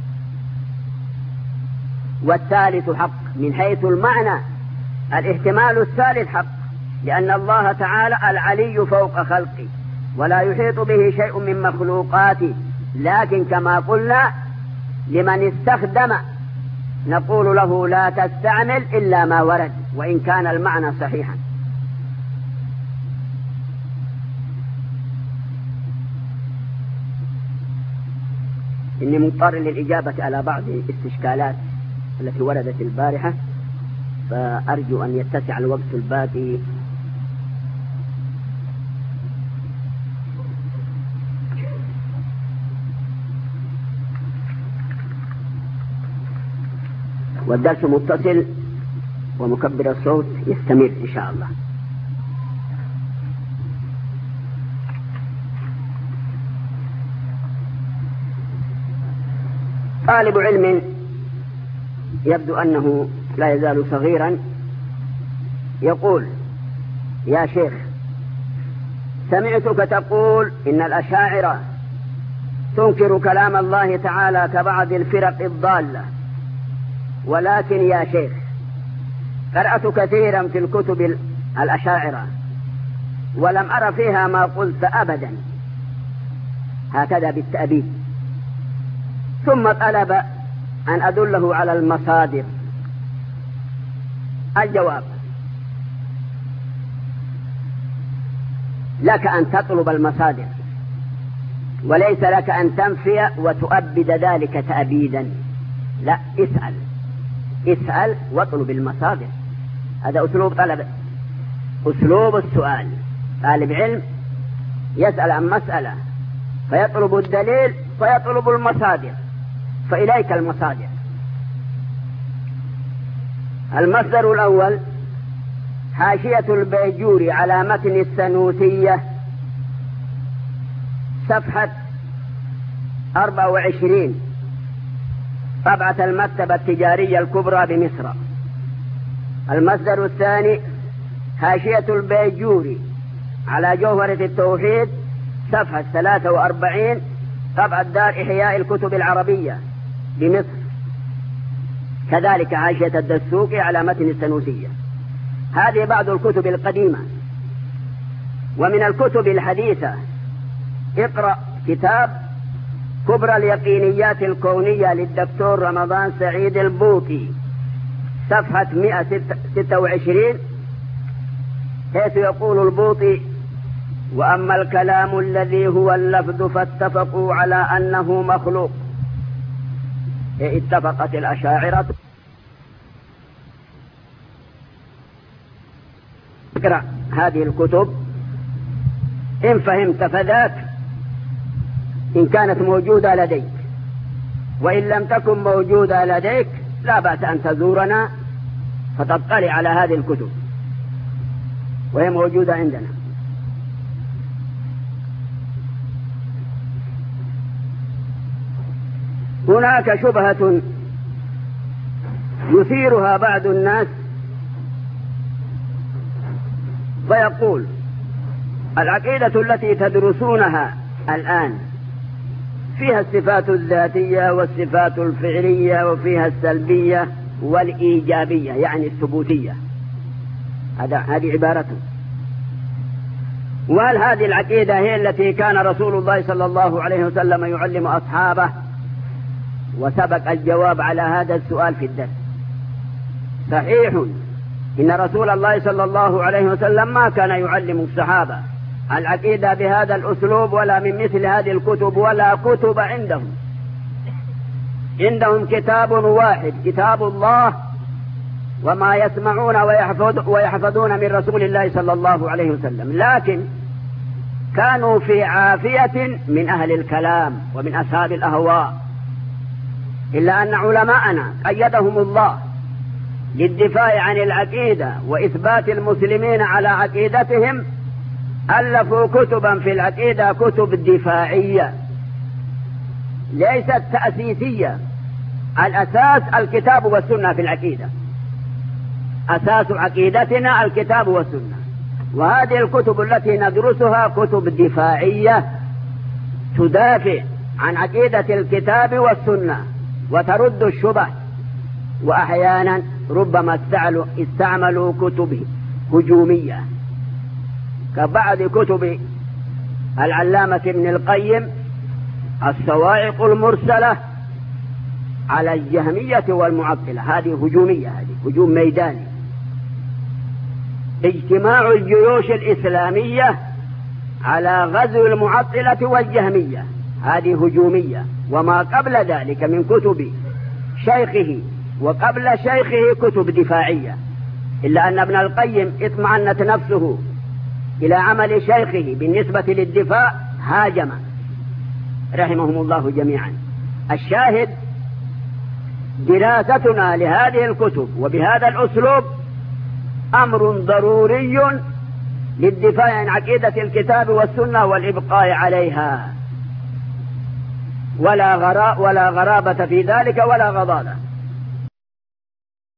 والثالث حق من حيث المعنى، الاحتمال الثالث حق، لأن الله تعالى العلي فوق خلقه ولا يحيط به شيء من مخلوقاته، لكن كما قلنا لمن استخدم نقول له لا تستعمل إلا ما ورد وإن كان المعنى صحيحا. إني مضطر للإجابة على بعض الاستشكالات التي وردت البارحة، فأرجو أن يتسع الوقت الباقي. والدرس متصل ومكبر الصوت يستمر إن شاء الله. طالب علم يبدو أنه لا يزال صغيرا يقول: يا شيخ، سمعتك تقول إن الأشاعرة تنكر كلام الله تعالى كبعض الفرق الضالة، ولكن يا شيخ قرأت كثيرا في الكتب الأشاعرة ولم أرى فيها ما قلت أبدا، هكذا بالتأبيد. ثم طلب أن أدله على المصادر الجواب: لك أن تطلب المصادر، وليس لك أن تنفي وتؤبد ذلك تأبيدا. لا، اسأل واطلب المصادر. هذا أسلوب طلب، أسلوب السؤال. طالب علم يسأل عن مسألة فيطلب الدليل فيطلب المصادر، فإليك المصادر. المصدر الأول: حاشية البيجوري على متن السنوسية، صفحة 24، طبعة المكتبة التجارية الكبرى بمصر. المصدر الثاني: حاشية البيجوري على جوهرة التوحيد، صفحة 43، طبعة دار إحياء الكتب العربية بمصر. كذلك حاشية الدسوقي على متن السنوسية. هذه بعض الكتب القديمة. ومن الكتب الحديثة: اقرأ كتاب كبرى اليقينيات الكونية للدكتور رمضان سعيد البوطي، صفحة 126، حيث يقول البوطي: وأما الكلام الذي هو اللفظ فاتفقوا على أنه مخلوق. اتفقت الأشاعرة. اقرأ هذه الكتب إن فهمت فذاك، إن كانت موجودة لديك، وإن لم تكن موجودة لديك لا بأس أن تزورنا فتطلع على هذه الكتب، وهي موجودة عندنا. هناك شبهة يثيرها بعض الناس فيقول: العقيدة التي تدرسونها الآن فيها الصفات الذاتية والصفات الفعلية، وفيها السلبية والإيجابية، يعني الثبوتية. هذه عبارته. وهل هذه العقيدة هي التي كان رسول الله صلى الله عليه وسلم يعلم أصحابه؟ وسبق الجواب على هذا السؤال في الدرس. صحيح إن رسول الله صلى الله عليه وسلم ما كان يعلم الصحابة العقيدة بهذا الأسلوب ولا من مثل هذه الكتب، ولا كتب عندهم. عندهم كتاب واحد، كتاب الله، وما يسمعون ويحفظون من رسول الله صلى الله عليه وسلم. لكن كانوا في عافية من أهل الكلام ومن أصحاب الأهواء، إلا أن علماءنا قيدهم الله للدفاع عن العقيدة وإثبات المسلمين على عقيدتهم، ألفوا كتبا في العقيدة، كتب دفاعية ليست تأسيسية. الأساس الكتاب والسنة في العقيدة، أساس عقيدتنا الكتاب والسنة. وهذه الكتب التي ندرسها كتب دفاعية تدافع عن عقيدة الكتاب والسنة وترد الشبه. وأحيانا ربما استعملوا كتب هجومية كبعض كتب العلامة ابن القيم، الصواعق المرسلة على الجهمية والمعطلة. هذه هجومية، هذه هجوم ميداني. اجتماع الجيوش الإسلامية على غزو المعطلة والجهمية، هذه هجومية. وما قبل ذلك من كتب شيخه وقبل شيخه كتب دفاعية، إلا أن ابن القيم اطمأنت نفسه إلى عمل شيخه بالنسبة للدفاع، هاجم رحمهم الله جميعا. الشاهد دراستنا لهذه الكتب وبهذا الأسلوب أمر ضروري للدفاع عن عقيدة الكتاب والسنة والإبقاء عليها، ولا غرابة في ذلك ولا غضاضة.